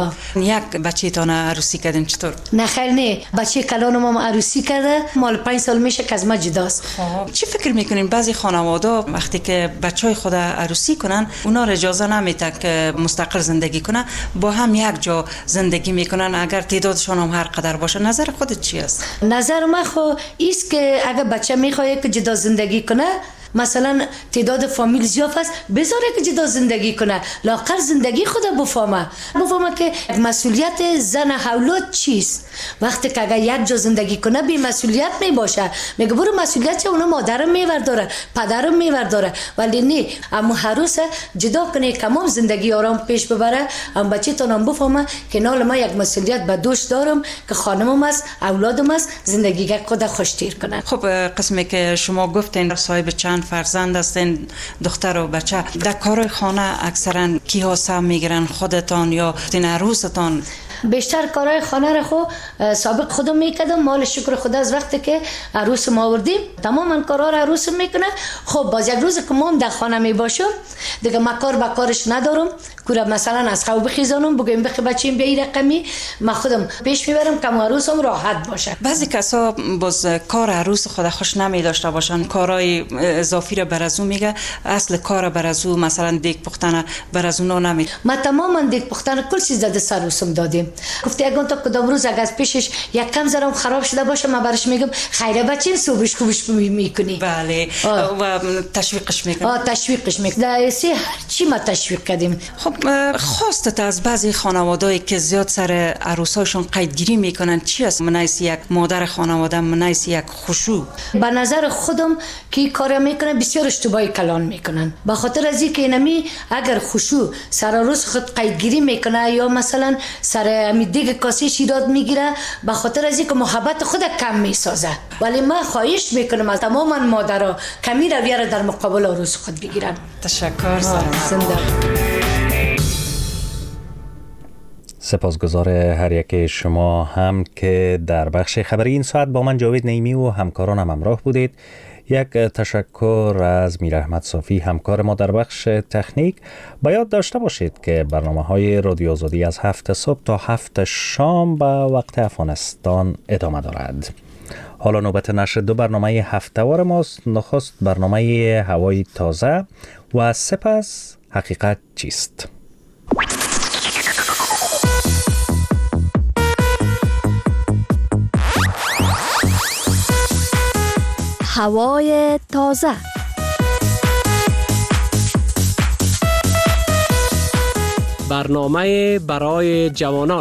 یک بچه تان عروسی کردین چطور؟ نه خیر نه، بچه کلانم هم عروسی کرده، مال 5 سال میشه که از ما جداست. چی فکر میکنین بعضی خانواده وقتی که بچهای خود عروسی کنن اونا را اجازه نمیده که مستقل زندگی کنن، با هم یک جا زندگی میکنن اگر تعدادشان هم هر قدر باشه؟ نظر خودت چی است؟ نظر من ایست که اگر بچه میخواد که جدا زندگی کنه، مثلا تعداد فامیل زیاد است، بذاره که جدا زندگی کنه، لااقل زندگی خود بفهمه که مسئولیت زن اولاد چیست. وقتی که اگر یک جا زندگی کنه بی مسئولیت می باشه، میگه برو مسئولیت چه، اونا مادرم میورداره، پدرم میورداره، ولی نه، اما عروس جدا کنه تمام زندگی آرام پیش ببره، ام بچه تونم بفهمه که نال ما یک مسئولیت به دوش دارم که خانمم است، اولادم است، زندگی خود خوشتیر کنه. خب قسمی که شما گفتین صاحب چند فرزند هستین، دختر و بچه، در کار خانه اکثرا کیها سهم میگیرن، خودتان یا تین عروستان؟ بیشتر کارهای خانه را سابق خودم میکردم. مال شکر خدا از وقتی که عروس ما آوردیم تماما کارها را عروس میکنه. خب باز یک روز که ما در خانه میباشم دیگه ما کار با کارش ندارم، کورا مثلا از خواب بخیزانم بگم بخی بچیم به این رقمی، ما خودم پیش میبرم که عروسم راحت باشه. بعضی کسا باز کار عروس خود خوش نمی داشته باشن، کارهای اضافی را بر از او میگه، اصل کار بر از او مثلا دیگ پختن بر از اون نمی. ما تماما دیگ پختن کل چیز در دست عروسم دادیم. گفت اگه تا کدام روز اگه از پیشش یک کم زرم خراب شده باشه ما برش میگم خیره بچین صبحش خوبش میکنی. بله و تشویقش میکنی. تشویقش میکنی. در هر چی ما تشویق کردیم. خب خواستت از بعضی خانواده‌ای که زیاد سر عروساشون قیدگیری میکنن چی است؟ منایس یک مادر خانواده، منایس یک خشوع. به نظر خودم که کار میکنن بسیار اشتباهی کلان میکنن، به خاطر از اینکه اینمی اگر خشوع سر عروس خود قیدگیری میکنه یا مثلا سر دیگه کاسه شیرات میگیره، به خاطر از اینکه محبت خود کم میسازه. ولی من خواهش میکنم از تمام مادرها کمی رویه در مقابل عروس خود بگیرن. تشکر. سپاسگزار هر یک شما هم که در بخش خبری این ساعت با من جاوید نعیمی و همکارانم همراه بودید. یک تشکر از میر احمد صافی همکار ما در بخش تکنیک. با یاد داشته باشید که برنامه‌های رادیو آزادی از 7 صبح تا 7 شام به وقت افغانستان ادامه دارد. حالا نوبت نشر 2 برنامه هفته‌وار ماست. نخست برنامه هوای تازه و سپس حقیقت چیست؟ هوای تازه. برنامه برای جوانان.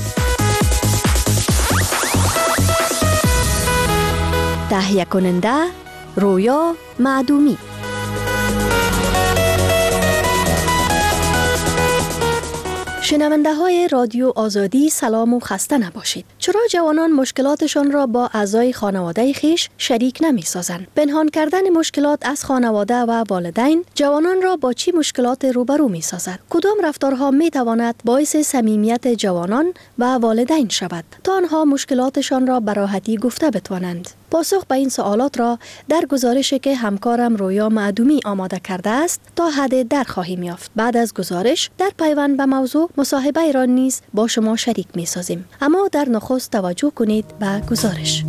تهیه کننده رویا معدومی. شنونده های رادیو آزادی سلام و خسته نباشید. چرا جوانان مشکلاتشان را با اعضای خانواده خیش شریک نمی سازند؟ پنهان کردن مشکلات از خانواده و والدین جوانان را با چی مشکلات روبرو می سازد؟ کدام رفتارها می تواند باعث صمیمیت جوانان و والدین شود تا آنها مشکلاتشان را به راحتی گفته بتوانند؟ پاسخ به این سوالات را در گزارشی که همکارم رویا معدومی آماده کرده است تا حد در خواهیم یافت. بعد از گزارش در پیوند به موضوع مصاحبه ایران نیز با شما شریک می سازیم. اما در نخست توجه کنید به گزارش.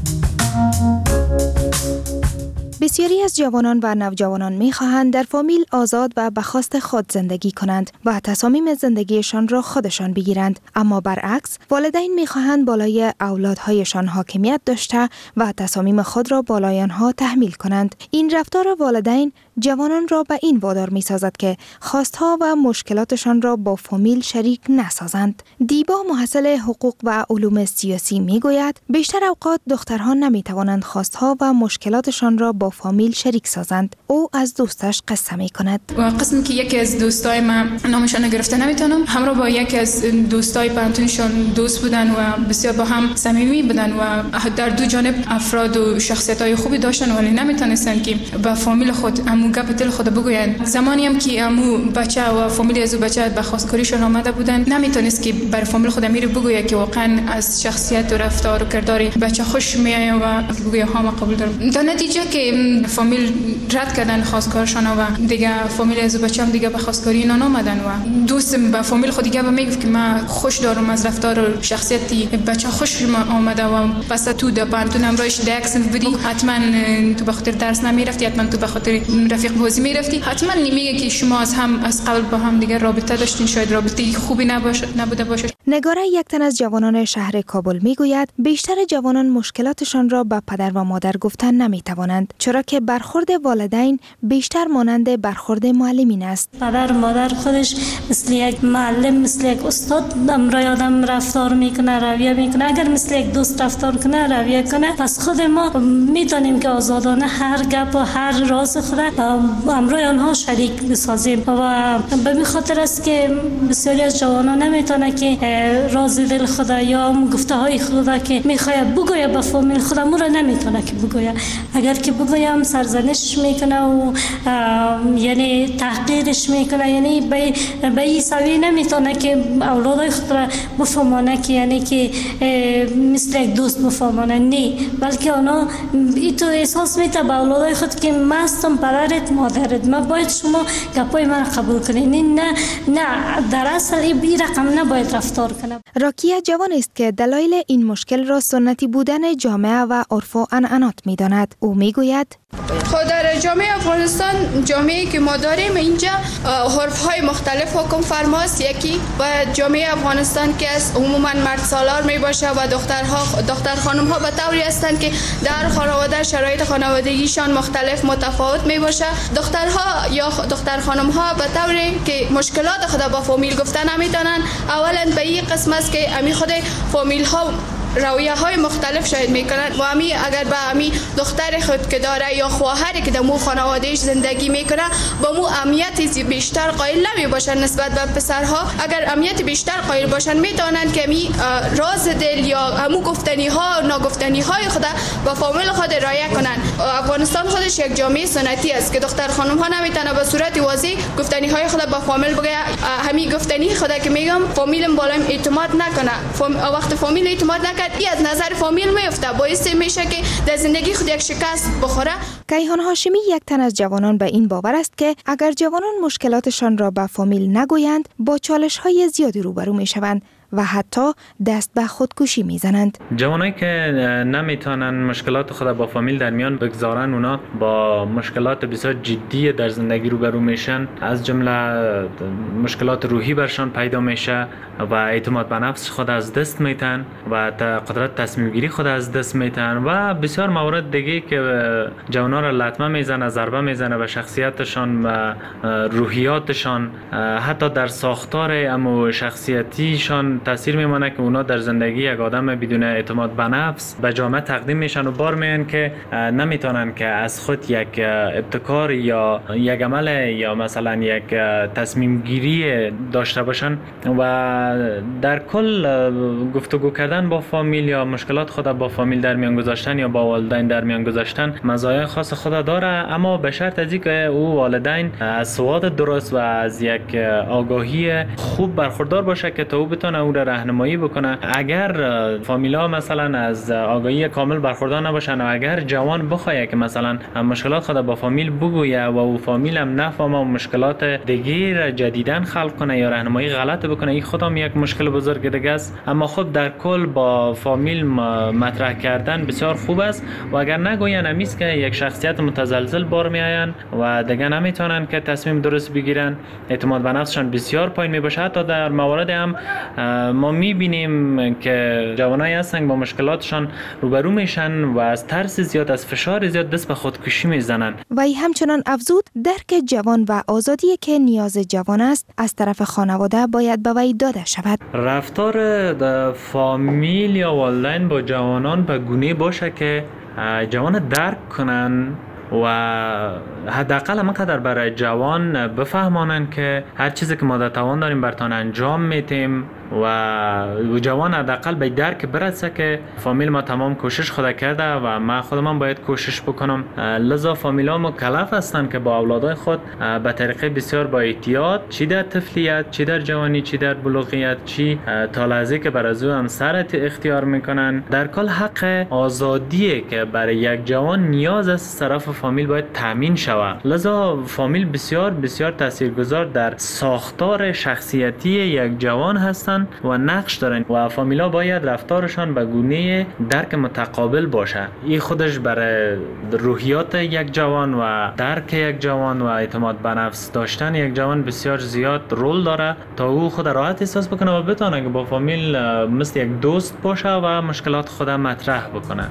بسیاری از جوانان و نوجوانان می‌خواهند در فامیل آزاد و به خواست خود زندگی کنند و تصامیم زندگیشان را خودشان بگیرند، اما برعکس والدین می‌خواهند بالای اولادهایشان حاکمیت داشته و تصامیم خود را بالای آنها تحمیل کنند. این رفتار والدین جوانان را به این وادار می‌سازد که خواستها و مشکلاتشان را با فامیل شریک نسازند. دیبا محصل حقوق و علوم سیاسی می‌گوید بیشتر اوقات دخترها نمی‌توانند خواستها و مشکلاتشان را با فامیل شریک سازند. او از دوستش قصه می‌کند. و قسمی که یکی از دوستای من نامشان گرفته نمیتونم، همراه با یکی از دوستای پانتونشون دوست بودن و بسیار با هم صمیمی بودن و در دو جانب افراد و شخصیت‌های خوبی داشتن، ولی نمیتونستن که با فامیل خود امو گپ دل خود بگویند. زمانی هم که امو بچه و فامیل از بچه به خواستگاریشون آمده بودن، نمیتونست که بر فامیل خود امیر بگوید که واقعا از شخصیت و رفتار و کردار بچه خوش میآید و بگوید ها ما قبول دارم. در نتیجه که فامیل رد کردن خواستگارشان و دیگه فامیل از بچه هم دیگه به خواستگاری اینا نامدن و دوست به فامیل خود دیگه میگفت که من خوش دارم از رفتار و شخصیتی بچه خوش آمده و پس تو د پانتون همراهش دکس بودی، حتما تو به خاطر درس نمیرفتی، حتما تو به خاطر رفیق بازی میرفتی، حتما نمیگه که شما از قبل با هم دیگه رابطه داشتین، شاید رابطه خوبی نبوده باشه. نگاره یک تن از جوانان شهر کابل میگوید بیشتر جوانان مشکلاتشان را به پدر و مادر گفتن نمیتوانند، چرا که برخورد والدین بیشتر مانند برخورد معلمین است. پدر و مادر خودش مثل یک معلم، مثل یک استاد امرای آدم رفتار میکنه، رویه میکنه. اگر مثل یک دوست رفتار کنه، رویه کنه، پس خود ما میتونیم که آزادانه هر گپ و هر راز خود امرای آنها شریک بسازیم و به این خاطر است که بسیاری از جوانان نمیتونه که راز دل خود یا گفته های خود که میخواد بگویه به فامیل خود را نمیتونه که بگویه. اگر که بگویم سرزنش میکنه و یعنی تحقیرش میکنه، یعنی به این سوی نمیتونه که اولادای خود را بفهمانه که یعنی که مثل یک دوست بفهمانه، نه، بلکه اونا ایتو احساس میته به اولادای خود که من هستم پدرت مادرت، من باید شما گپای من قبول کنین. نه در اصل این رقم نباید رفتار کنه. راکیه جوان است که دلایل این مشکل را سنتی بودن جامعه و عرف و عنعنات میداند. او میگوید خود در جامعه افغانستان، جامعه‌ای که ما داریم اینجا حرف‌های مختلف حکم فرماست. یکی و جامعه افغانستان که از عموما مرد سالار می باشه و دختر خانم‌ها به طوری هستند که در خانواده شرایط خانوادگیشان متفاوت می باشه. دخترها یا دختر خانم‌ها به طوری که مشکلات خود با فامیل گفتن نمی‌تونن. اولا به این قسم است که امی خود فامیل‌ها رویه های مختلف شاید میکنن و امی اگر به امی دختر خود که داره یا خواهری که در مو خانوادهش زندگی میکنه با مو اهمیت بیشتر قائل نمی باشن نسبت به پسرها. اگر اهمیت بیشتر قائل باشن میتونن که می راز دل یا همو گفتنی ها ناگفتنی های خود با فامیل خود رعایت کنن. افغانستان خودش یک جامعه سنتی است که دختر خانم ها نمیتونه به صورت واضح گفتنی های خود با فامیل بگه. همین گفتنی خود که میگم فامیلم بالایم اعتماد نکنه. وقت فامیل اعتماد نکرد ای از نظر فامیل میفته باعث میشه که در زندگی خود یک شکست بخوره. کیهان هاشمی یک تن از جوانان به این باور است که اگر جوانان مشکلاتشان را به فامیل نگویند با چالش های زیادی روبرو می شوند و حتی دست به خودکشی میزنند. جوانایی که نمیتونن مشکلات خود با فامیل در میان بگذارن اونا با مشکلات بسیار جدی در زندگی روبرو میشن، از جمله مشکلات روحی برشان پیدا میشه و اعتماد به نفس خود از دست میتن و قدرت تصمیم گیری خود از دست میتن و بسیار موارد دیگه که جوانا را لطمه میزنه، ضربه میزنه به شخصیتشان و روحیاتشان، حتی در ساختار امو شخصیتیشان تاثیر میمونه که اونا در زندگی یک آدم بدون اعتماد به نفس به جامعه تقدیم میشن و بار میان که نمیتونن که از خود یک ابتکار یا یک عمل یا مثلا یک تصمیم گیری داشته باشن و در کل گفتگو کردن با فامیل یا مشکلات خود با فامیل در میان گذاشتن یا با والدین در میان گذاشتن مزایای خاص خود داره، اما به شرط از اینکه او والدین از سواد درست و از یک آگاهی خوب برخوردار باشه که تا او بتونه او را راهنمایی بکنه. اگر فامیلا مثلا از آگاهی کامل برخوردار نباشن و اگر جوان بخواد که مثلا مشکلات خود با فامیل بگویه و او فامیل هم نفهمه و مشکلات دیگه جدیدن خلق کنه یا راهنمایی غلط بکنه، این خودم یک مشکل بزرگ دیگه است. اما خب در کل با فامیل مطرح کردن بسیار خوب است و اگر نگوین امیست که یک شخصیت متزلزل بار میآین و دیگه نمیتونن که تصمیم درست بگیرن، اعتماد به نفسشان بسیار پایین میباشه. حتی در موارد هم ما میبینیم که جوانایی هستن با مشکلاتشان روبرو میشن و از ترس زیاد، از فشار زیاد دست به خودکشی میزنن. و همچنان افزود درک جوان و آزادی که نیاز جوان است از طرف خانواده باید به وی داده شود. رفتار فامیل یا والدین با جوانان به گونه باشه که جوان درک کنن و حداقل همانقدر برای جوان بفهمانن که هر چیزی که ما در توان داریم برتان انجام میتیم و جوان حداقل به درک برسه که فامیل ما تمام کوشش خود کرده و ما خودم باید کوشش بکنم. لذا فامیل ها مکلف هستن که با اولادای خود به طریقه بسیار با احتیاط، چی در طفلیت، چی در جوانی، چی در بلوغیت، چی تا لحظه که برای او همسرت اختیار میکنن، در کل حق آزادیه که برای یک جوان نیاز از طرف فامیل باید تامین شود. لذا فامیل بسیار بسیار تاثیرگذار در ساختار شخصیتی یک جوان هستن و نقش دارن و فامیلا باید رفتارشان به گونه درک متقابل باشه. این خودش برای روحیات یک جوان و درک یک جوان و اعتماد به نفس داشتن یک جوان بسیار زیاد رول داره تا او خود راحت احساس بکنه و بتونه که با فامیل مثل یک دوست باشه و مشکلات خود مطرح بکنه.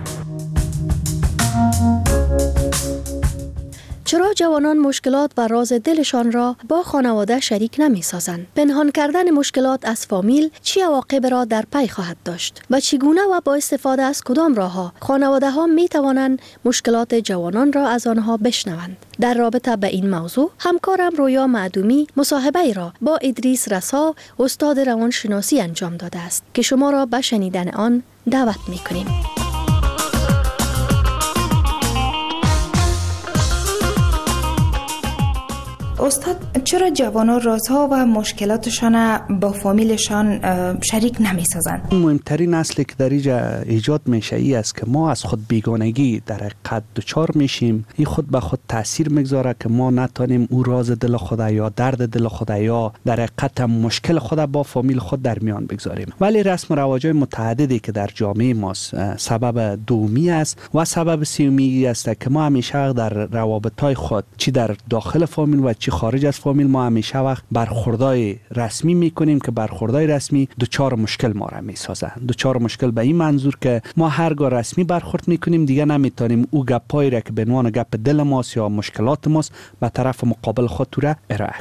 چرا جوانان مشکلات و راز دلشان را با خانواده شریک نمی سازند؟ پنهان کردن مشکلات از فامیل چه عواقب را در پی خواهد داشت و چگونه و با استفاده از کدام راهها خانواده ها می توانند مشکلات جوانان را از آنها بشنوند؟ در رابطه به این موضوع همکارم رویا معدومی مصاحبه ای را با ادریس رسا استاد روانشناسی انجام داده است که شما را به شنیدن آن دعوت می کنیم. استاد، چرا جوانان رازها و مشکلاتشان با فامیلشان شریک نمی سازند؟ مهمترین اصلی که در اینجا ایجاد میشه ای است که ما از خود بیگانگی در حقیقت دچار میشیم. این خود به خود تاثیر میگذاره که ما نتونیم او راز دل خود یا درد دل خود یا در حقیقت مشکل خود با فامیل خود در میان بگذاریم. ولی رسم و رواج‌های متعددی که در جامعه ما سبب دومی است و سبب سومی است که ما همیشه در روابط‌های خود چی در داخل فامیل و چی خارج از فامیل ما همیشه وقت برخوردای رسمی میکنیم که برخوردای رسمی دوچار مشکل ما را میسازن. دوچار مشکل به این منظور که ما هرگاه رسمی برخورد میکنیم دیگه نمیتونیم او گپایی را که به عنوان گپ دل ماست یا مشکلات ماست به طرف مقابل خود را ارائه کنیم.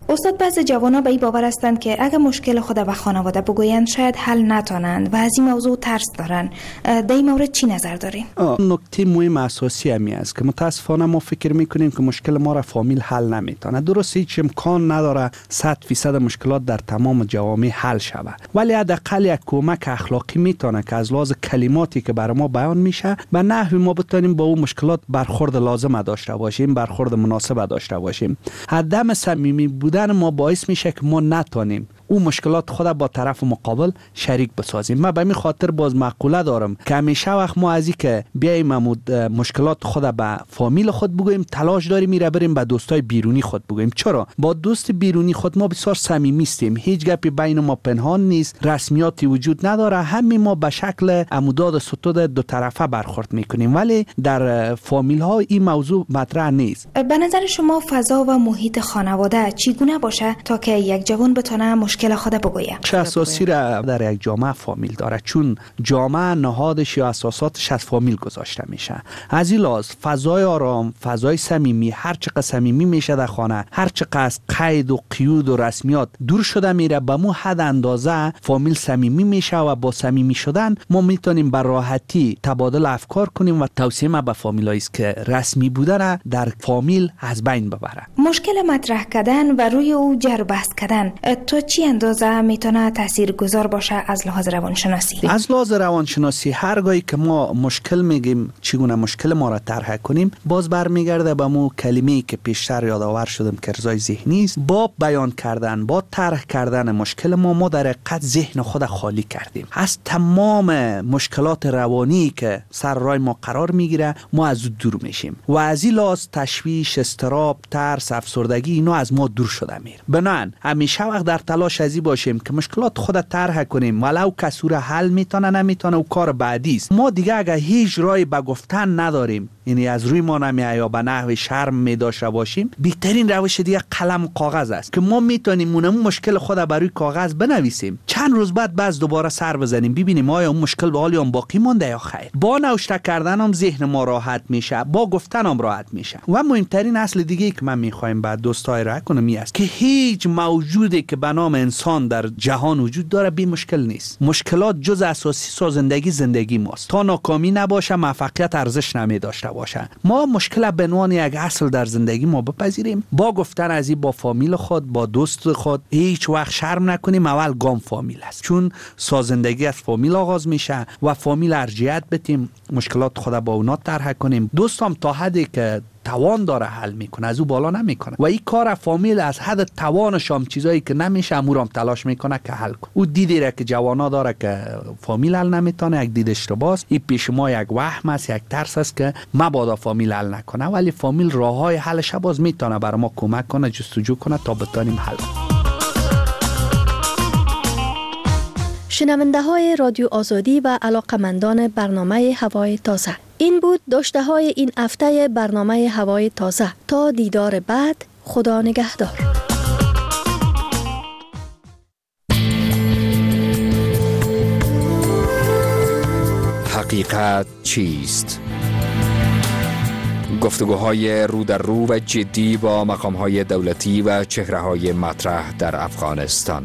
استاد، بعضی جوانان به این باور هستند که اگر مشکل خود به خانواده بگویند شاید حل نتونند و از این موضوع ترس دارن. در این مورد چی نظر دارین؟ نکته مهم اساسی همی است که متاسفانه ما فکر میکنیم که مشکل ما را فامیل حل نمیتونه. درست هیچ امکان نداره 100% مشکلات در تمام جوامع حل شود، ولی حداقل یک کمک اخلاقی میتونه که از لحاظ کلماتی که برای ما بیان میشه به نحوی ما بتونیم با اون مشکلات برخورد لازم داشته باشیم، برخورد مناسب داشته باشیم. عدم صمیمی بودن ما باعث میشه که ما نتونیم او مشکلات خود با طرف مقابل شریک بسازیم. من به این خاطر باز مقوله دارم که همیشه وقت ما از این که بیایم مشکلات خود به فامیل خود بگوییم، تلاش داریم میره بریم به دوستای بیرونی خود بگوییم. چرا؟ با دوست بیرونی خود ما بسیار صمیمی هستیم، هیچ گپی بین ما پنهان نیست، رسمیاتی وجود نداره، همین ما به شکل عموداد ستود دو طرفه برخورد میکنیم، ولی در فامیل ها این موضوع مطرح نیست. به نظر شما فضا و محیط خانواده چگونه باشه تا که یک جوان بتونه مشکل خود بگویه؟ چه اساسی را در یک جامعه فامیل داره، چون جامعه نهادش یا اساساتش از فامیل گذاشته میشه. از این لحاظ فضای آرام، فضای صمیمی، هر چقدر صمیمی میشه در خانه، هر چقدر از قید و قیود و رسمیات دور شده میره، به مو حد اندازه فامیل صمیمی میشه و با صمیمی شدن ما میتونیم به راحتی تبادل افکار کنیم و توصیه ما به فامیلایی است که رسمی بودن در فامیل از بین ببره. مشکل مطرح کردن و روی او جر بحث کردن تو چی اندازه میتونه تاثیرگذار باشه از لحاظ روانشناسی؟ از لحاظ روانشناسی هرگاهی که ما مشکل میگیم چگونه مشکل ما را طرح کنیم، باز برمیگرده به مو کلمه‌ای که پیشتر یادآور شدم که ارضای ذهنی است. با بیان کردن، با طرح کردن مشکل ما در حقیقت ذهن خود خالی کردیم از تمام مشکلات روانی که سر راه ما قرار میگیره، ما از او دور میشیم و از این لحاظ تشویش، اضطراب، ترس، افسردگی اینا از ما دور شده میره. بنابراین همیشه وقت در تلاش ازی باشیم که مشکلات خود طرح کنیم، ولو کسور حل میتونه نمیتونه و کار بعدی است. ما دیگه اگه هیچ راهی به گفتن نداریم، یعنی از روی ما نمیاد یا به نحو شرم میداشته باشیم، بهترین روش دیگه قلم و کاغذ است که ما میتونیم اون مشکل خود بر روی کاغذ بنویسیم، چند روز بعد باز دوباره سر بزنیم ببینیم آیا اون مشکل به حال هم باقی مونده یا خیر. با نوشته کردن هم ذهن ما راحت میشه، با گفتن هم راحت میشه. و مهمترین اصل دیگه که من میخوایم بعد دوستای را کنم است که هیچ موجودی که به نام انسان در جهان وجود داره بی مشکل نیست. مشکلات جز اساسی سازندگی زندگی ماست. تا ناکامی نباشه موفقیت ارزش نمی داشته باشه. ما مشکل به عنوان یک اصل در زندگی ما بپذیریم، با گفتن از این با فامیل خود، با دوست خود هیچ وقت شرم نکنیم. اول گام فامیل است، چون سازندگی از فامیل آغاز میشه و فامیل ارجحیت بدیم، مشکلات خود با اونا طرح کنیم. دوستم تا حدی که توان داره حل میکنه، از او بالا نمیکنه و این کار فامیل از حد توانش هم چیزایی که نمیشه امورم تلاش میکنه که حل کنه. او دیدی را که جوانا داره که فامیل حل نمیتونه، یک دید اشتباهه. این پیش ما یک وهم است، یک ترس است که مبادا فامیل حل نکنه، ولی فامیل راههای حلش باز میتونه برای ما کمک کنه، جستجو کنه تا بتونیم حل کنیم. شنونده های رادیو آزادی و علاقمندان برنامه هوای تازه، این بود داشته های این هفته برنامه هوای تازه. تا دیدار بعد، خدا نگهدار. حقیقت چیست؟ گفتگوهای رو در رو و جدی با مقامهای دولتی و چهره‌های مطرح در افغانستان.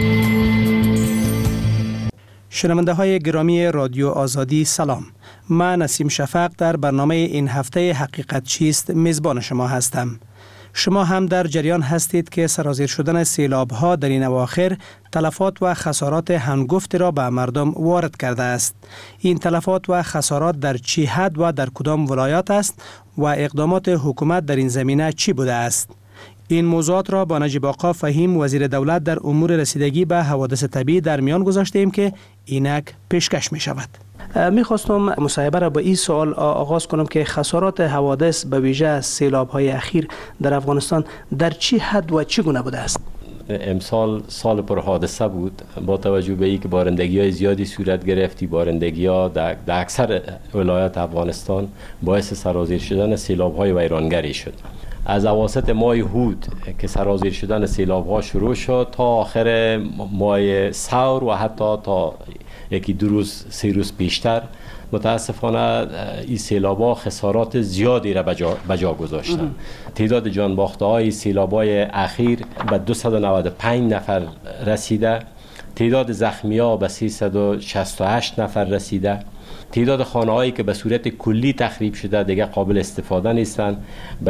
شنونده های گرامی رادیو آزادی سلام. من نسیم شفق در برنامه این هفته حقیقت چیست میزبان شما هستم. شما هم در جریان هستید که سرازیر شدن سیلاب ها در این اواخر تلفات و خسارات هنگفتی را به مردم وارد کرده است. این تلفات و خسارات در چه حد و در کدام ولایات است و اقدامات حکومت در این زمینه چی بوده است؟ این موضوعات را با نجیب آقا فهیم وزیر دولت در امور رسیدگی به حوادث طبیعی در میان گذاشتیم که اینک پیشکش می شود. میخواستم مصاحبه را با این سوال آغاز کنم که خسارات حوادث به ویژه سیلاب های اخیر در افغانستان در چه حد و چگونه بوده است؟ امسال سال پر حادثه بود، با توجه به اینکه بارندگی های زیادی صورت گرفتی، بارندگی ها در اکثر ولایات افغانستان باعث سرازیر شدن سیلاب های ویرانگری شد. از اواسط ماه هود که سرازیر شدن سیلاب ها شروع شد تا آخر ماه ثور و حتی تا یکی دو روز سه روز پیشتر متاسفانه این سیلاب‌ها خسارات زیادی را بجا گذاشتن. تعداد جانباخته‌های سیلاب‌های اخیر به 295 نفر رسیده، تعداد زخمی‌ها به 368 نفر رسیده، تعداد خانه‌هایی که به صورت کلی تخریب شده دیگه قابل استفاده نیستند به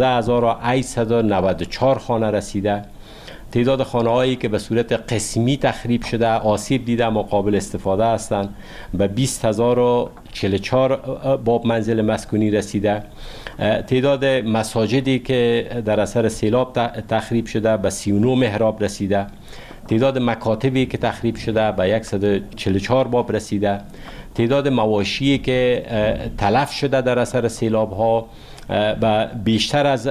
16894 خانه رسیده، تعداد خانه‌هایی که به صورت قسمی تخریب شده آسیب دیده اما قابل استفاده هستند به 20044 باب منزل مسکونی رسیده، تعداد مساجدی که در اثر سیلاب تخریب شده به 39 محراب رسیده، تعداد مکاتبی که تخریب شده به 144 باب رسیده، تعداد مواشی که تلف شده در اثر سیلاب ها به بیشتر از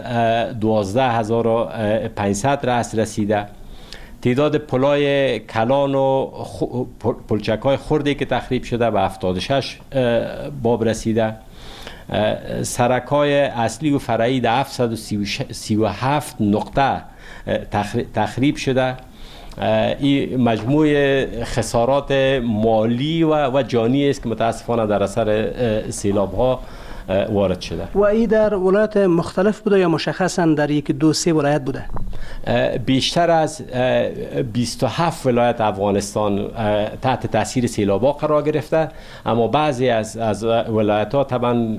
12500 رأس رسیده، تعداد پلای کلان و پلچک‌های خردی که تخریب شده به 76 باب رسیده، سرک‌های اصلی و فرعی در 737 نقطه تخریب شده. این مجموع خسارات مالی و جانی است که متاسفانه در اثر سیلاب ها وارد شده. و این در ولایات مختلف بوده یا مشخصا در یک دو سه ولایت بوده؟ بیشتر از 27 ولایت افغانستان تحت تاثیر سیلاب ها قرار گرفته، اما بعضی از ولایت ها طبعا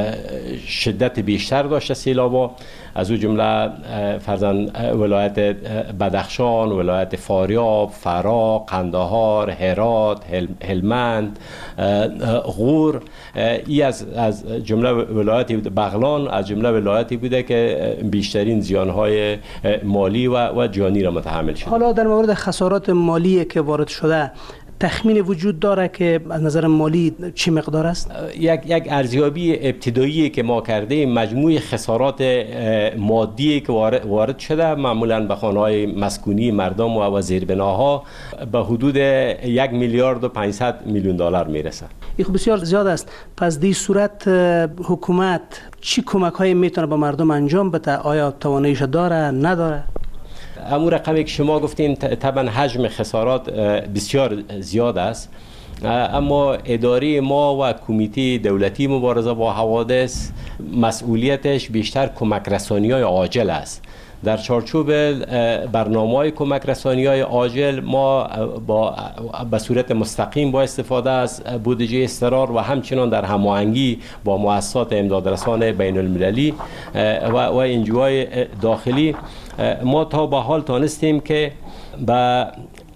شدت بیشتر داشته سیلاب ها، از او جمله فرضاً ولایت بدخشان، ولایت فاریاب، فرا، قندهار، هرات، هلمند، غور، ای از جمله ولایتی بغلان از جمله ولایتی بوده که بیشترین زیانهای مالی و جانی را متحمل شده. حالا در مورد خسارات مالی که وارد شده تخمین وجود داره که از نظر مالی چی مقدار است؟ یک ارزیابی ابتدایی که ما کرده مجموع خسارات مادی که وارد شده معمولا به خانه‌های مسکونی مردم و زیربناها به حدود 1,500,000,000 دلار میرسه. این خب بسیار زیاد است. پس در صورت حکومت چی کمک‌هایی میتونه به مردم انجام بده؟ آیا تواناییش داره نداره؟ امور رقمی که شما گفتین طبعا حجم خسارات بسیار زیاد است، اما اداره ما و کمیته دولتی مبارزه با حوادث مسئولیتش بیشتر کمک رسانی‌های عاجل است. در چارچوب برنامه‌های کمک رسانی‌های عاجل ما به صورت مستقیم با استفاده از بودجه اضطرار و همچنان در هماهنگی با مؤسسات امدادرسان بین المللی و انجوهای داخلی ما تا به حال تانستیم که به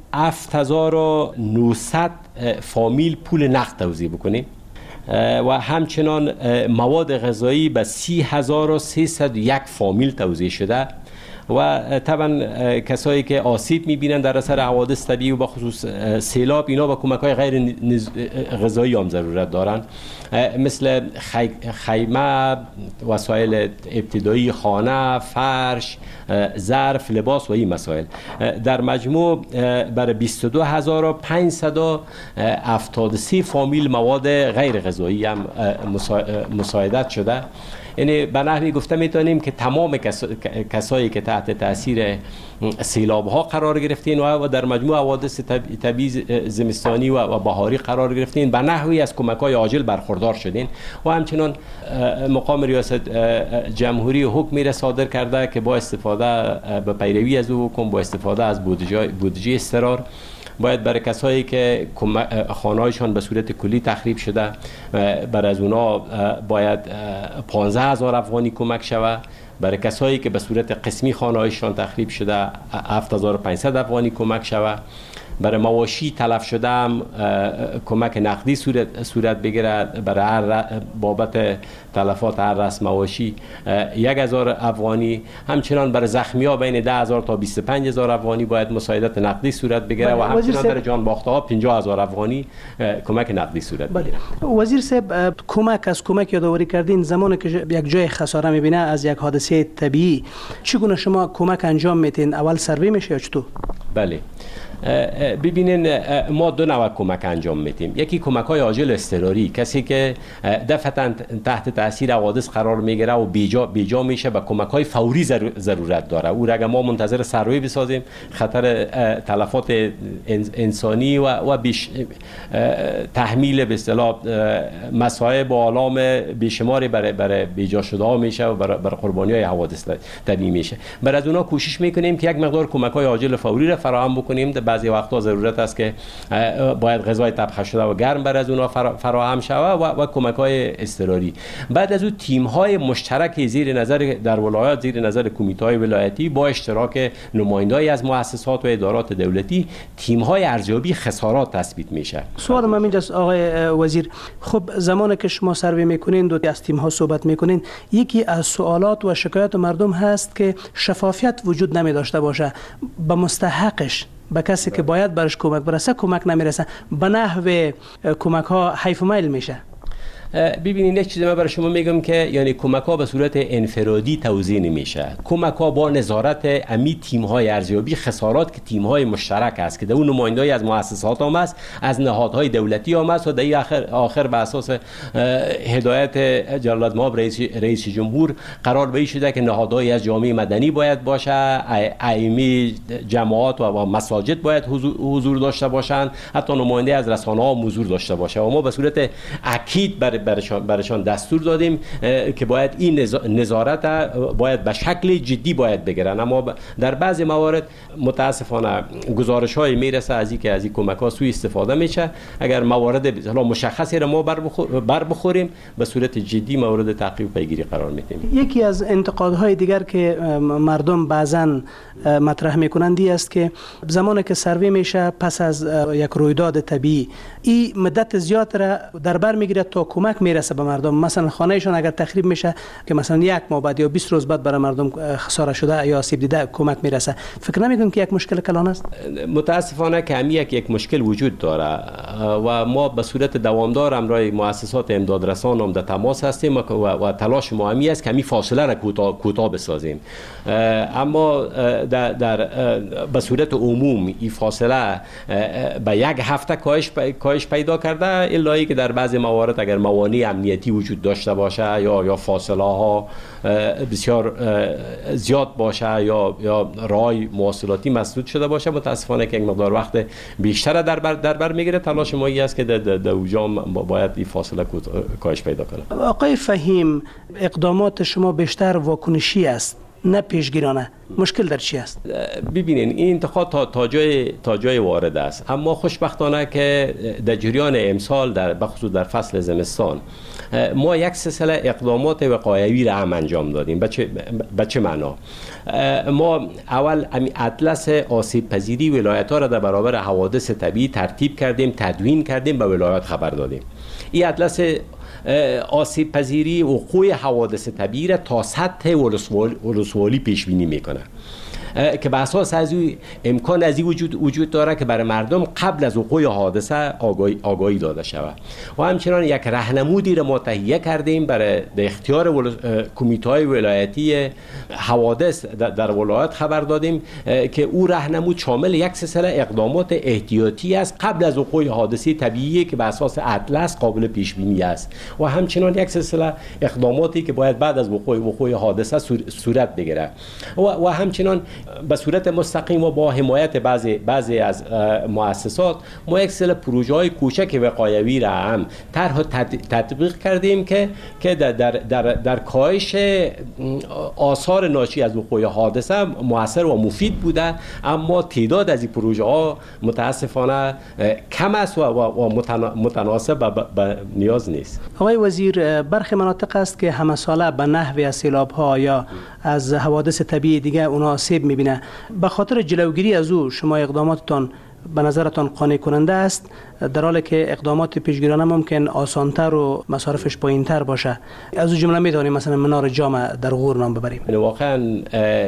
7900 فامیل پول نقد توزیع بکنیم و همچنان مواد غذایی به 30,301 فامیل توزیع شده و طبعا کسایی که آسیب میبینن در اثر حوادث طبیعی و به خصوص سیلاب اینا با کمک‌های غیر غذایی هم ضرورت دارن، مثل خیمه، وسایل ابتدایی خانه، فرش، ظرف، لباس و این مسائل. در مجموع برای 22,573 فامیل مواد غیر غذایی هم مساعدت شده. یعنی به نحوی گفته میتونیم که تمام کسایی که تحت تاثیر سیلاب ها قرار گرفتین و در مجموع حوادث طبیعی زمستانی و بهاری قرار گرفتین به نحوی از کمک های عاجل برخوردار شدین و همچنان مقام ریاست جمهوری حکمی را صادر کرده که با استفاده به پیروی از او حکم با استفاده از بودجه اضطرار باید برای کسایی که خانه‌هایشان به صورت کلی تخریب شده برای از اونا باید 15,000 افغانی کمک شود، برای کسایی که به صورت قسمی خانه‌هایشان تخریب شده 7,500 افغانی کمک شود، برای مواشی تلف شده هم کمک نقدی صورت بگیره، برای هر بابت تلفات هر رأس مواشی 1,000 افغانی، همچنان برای زخمی‌ها بین 10,000 تا 25,000 افغانی باید مساعدت نقدی صورت بگیره و همچنان برای جانباخته‌ها 50,000 افغانی کمک نقدی صورت بگیره. وزیر صاحب کمک یادآوری کردین زمانی که یک جای خساره می‌بینه از یک حادثه طبیعی چگونه شما کمک انجام میدین؟ اول سروی میشه یا چطور؟ بله، ببینین ما دو نوع کمک انجام میدیم. یکی کمک های عاجل اضطراری، کسی که دفعتا تحت تاثیر حوادث قرار میگیره و بیجا میشه و کمک های فوری ضرورت داره. او اگر ما منتظر سروی بسازیم خطر تلفات انسانی و تحمیل به اصطلاح مصائب و آلام بیشماری برای بیجا شده ها میشه و برای قربانی های حوادث طبیعی میشه. برای از اونها کوشش میکنیم که یک مقدار کمک های عاجل فوری را فراهم بکنیم. بعضی وقتا ضرورت است که باید غذای طبخ شده و گرم برای از اونها فراهم شود و کمک های اضطراری. بعد از اون تیم های مشترک زیر نظر در ولایات، زیر نظر کمیته های ولایتی با اشتراک نمایندگان از مؤسسات و ادارات دولتی، تیم های ارزیابی خسارات تثبیت میشه. سوال من اینجاست آقای وزیر، خب زمانی که شما سروی میکنین و از تیم ها صحبت میکنین، یکی از سوالات و شکایات مردم هست که شفافیت وجود نمی داشته باشه، به مستحقش به کسی که باید برش کمک برسه کمک نمیرسه، به نحو کمک ها حیف و میل میشه. ببینید یک چیز من برای شما میگم که یعنی کمک ها به صورت انفرادی توزیع نمیشه. کمک ها با نظارت امی تیم های ارزیابی خسارات که تیم های مشترک است که در اون نمایندگی از مؤسسات هم است، از نهادهای دولتی هم است و در آخر به اساس هدایت جلالت مآب رئیس جمهور قرار بری شده که نهادهای از جامعه مدنی باید باشه، ائمه جماعات و مساجد باید حضور داشته باشند، حتی نماینده از رسانه ها حضور داشته باشه و ما به صورت اکید برشان دستور دادیم که باید این نظارت باید به شکل جدی باید بگیرن. اما در بعضی موارد متاسفانه گزارش های میرسه از این که از این کمک ها سوء استفاده میشه. اگر موارد مشخصی را ما بر بخوریم به صورت جدی مورد تعقیب و پیگیری قرار میدیم. یکی از انتقادهای دیگر که مردم بعضا مطرح میکنند است که زمانی که سروی میشه پس از یک رویداد طبیعی این مدت زیاد را در بر میگیره تا کمک میرسه به مردم. مثلا خانهشون اگر تخریب میشه که مثلا یک ماه بعد یا 20 روز بعد برای مردم خسارت شده یا آسیب دیده کمک میرسه. فکر نمیکنم که یک مشکل کلان است؟ متاسفانه که یک مشکل وجود داره و ما به صورت دوامدار همراه مؤسسات امداد رسان هم در تماس هستیم و تلاش ما همی است که همین فاصله را کوتاه بسازیم. اما در به صورت عموم این فاصله به یک هفته کاهش پیدا کرده، الا اینکه در بعضی موارد اگر موانع امنیتی وجود داشته باشه یا فاصله ها بسیار زیاد باشه یا رای مواصلاتی مسدود شده باشه، متاسفانه که یک مقدار وقت بیشتر در بر میگیره. تلاش ما است که در اوجام باید این فاصله کاهش پیدا کنه. آقای فهیم، اقدامات شما بیشتر واکنشی است نه پیشگیرانه. مشکل در چی است؟ ببینین این انتقاد تا جای وارد است، اما خوشبختانه که در جریان امسال بخصوص در فصل زمستان ما یک سلسله اقدامات وقایوی را هم انجام دادیم. به چه معنا؟ ما اول اطلس آسیب پذیری ولایت ها را در برابر حوادث طبیعی ترتیب کردیم، تدوین کردیم، به ولایت خبر دادیم. این اطلس آسیب پذیری وقوع حوادث طبیعی را تا سطح ولسوالی پیش بینی میکنه که به اساس از امکان از وجود داره که برای مردم قبل از وقوع حادثه آگاهی داده شود. و همچنان یک راهنمودی را ما تهیه کردیم برای اختیار کمیته‌های ولایتی حوادث در ولایت خبر دادیم که او راهنمود شامل یک سلسله اقدامات احتیاطی است قبل از وقوع حادثه طبیعی که به اساس اطلس قابل پیش بینی است و همچنان یک سلسله اقداماتی که باید بعد از وقوع حادثه صورت بگیره و همچنان به صورت مستقیم و با حمایت بعضی از مؤسسات ما یک سری پروژه‌های کوچک وقایوی را هم تطبیق کردیم که در کاهش آثار ناشی از وقوع حادثه مؤثر و مفید بوده. اما تعداد از این پروژه‌ها متاسفانه کم است و متناسب به نیاز نیست. آقای وزیر، برخی مناطق است که همه ساله به نحوی از سیلاب‌ها یا از حوادث طبیعی دیگه اونها آسیب می‌بینه. به خاطر جلوگیری از او شما اقداماتتان به نظرتان قانع کننده است، در حالی که اقدامات پیشگیرانه ممکن آسانتر و مصارفش پایینتر باشه؟ از اون جمله می‌دانیم مثلا منار جام در غور نام ببریم. واقعا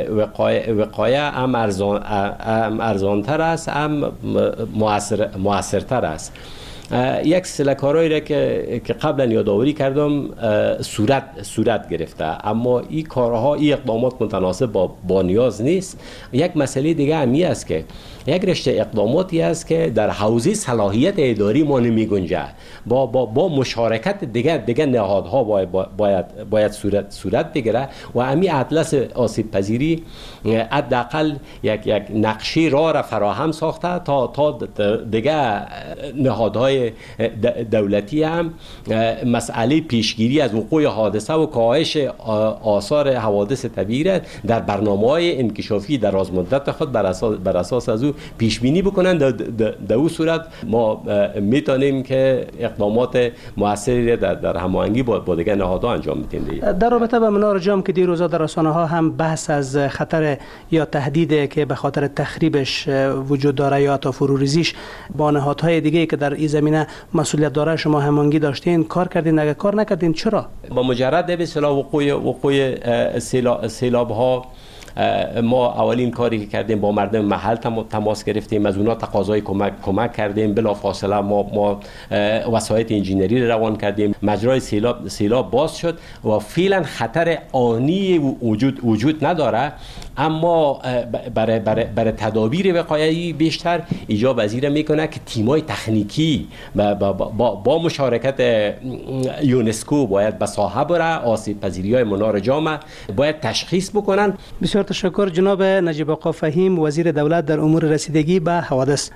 وقایع هم ارزانتر است، هم موثرتر است. یک سلسله کارهایی را که قبلا یادآوری کردم صورت گرفته، اما این کارها، این اقدامات متناسب با نیاز نیست. یک مسئله دیگه همی است که یک رشته اقداماتی است که در حوزه صلاحیت اداری ما نمی گنجه. با مشارکت دیگه نهادها باید صورت بگیره و همی اطلس آسیب پذیری حداقل یک نقشه را فراهم ساخته تا دیگه نهادهای دولتی هم مسئله پیشگیری از وقوع حادثه و کاهش آثار حوادث طبیعی را در برنامه‌های انکشافی درازمدت خود بر اساس از او پیش بینی بکنن. در اون صورت ما میتونیم که اقدامات موثری در هماهنگی با دیگر نهادها انجام میدیم. در رابطه با منار جام که دیروزا در رسانه‌ها هم بحث از خطر یا تهدیدی که به خاطر تخریبش وجود داره یا تا فروریزیش با نهادهای دیگه که در این زمینه مسئولیت داره شما هماهنگی داشتین، کار کردین؟ اگه کار نکردین چرا؟ با مجرد به اصطلاح وقوع سیلاب ها ما اولین کاری که کردیم با مردم محل تماس گرفتیم، از اونا تقاضای کمک کردیم. بلافاصله ما وسایط انجینری روان کردیم، مجرای سیلاب باز شد و فعلا خطر آنی وجود نداره، اما برای تدابیر وقایعی بیشتر ایجاب پذیر میکنه که تیمای تکنیکی با مشارکت یونسکو باید به ساحه بره، آسیب پذیری‌های منار جام باید تشخیص بکنن. بسیار تشکر جناب نجیب آقا فهیم، وزیر دولت در امور رسیدگی به حوادث.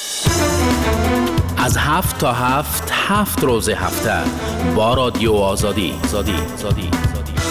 از 7 تا 7 روز هفته با رادیو آزادی.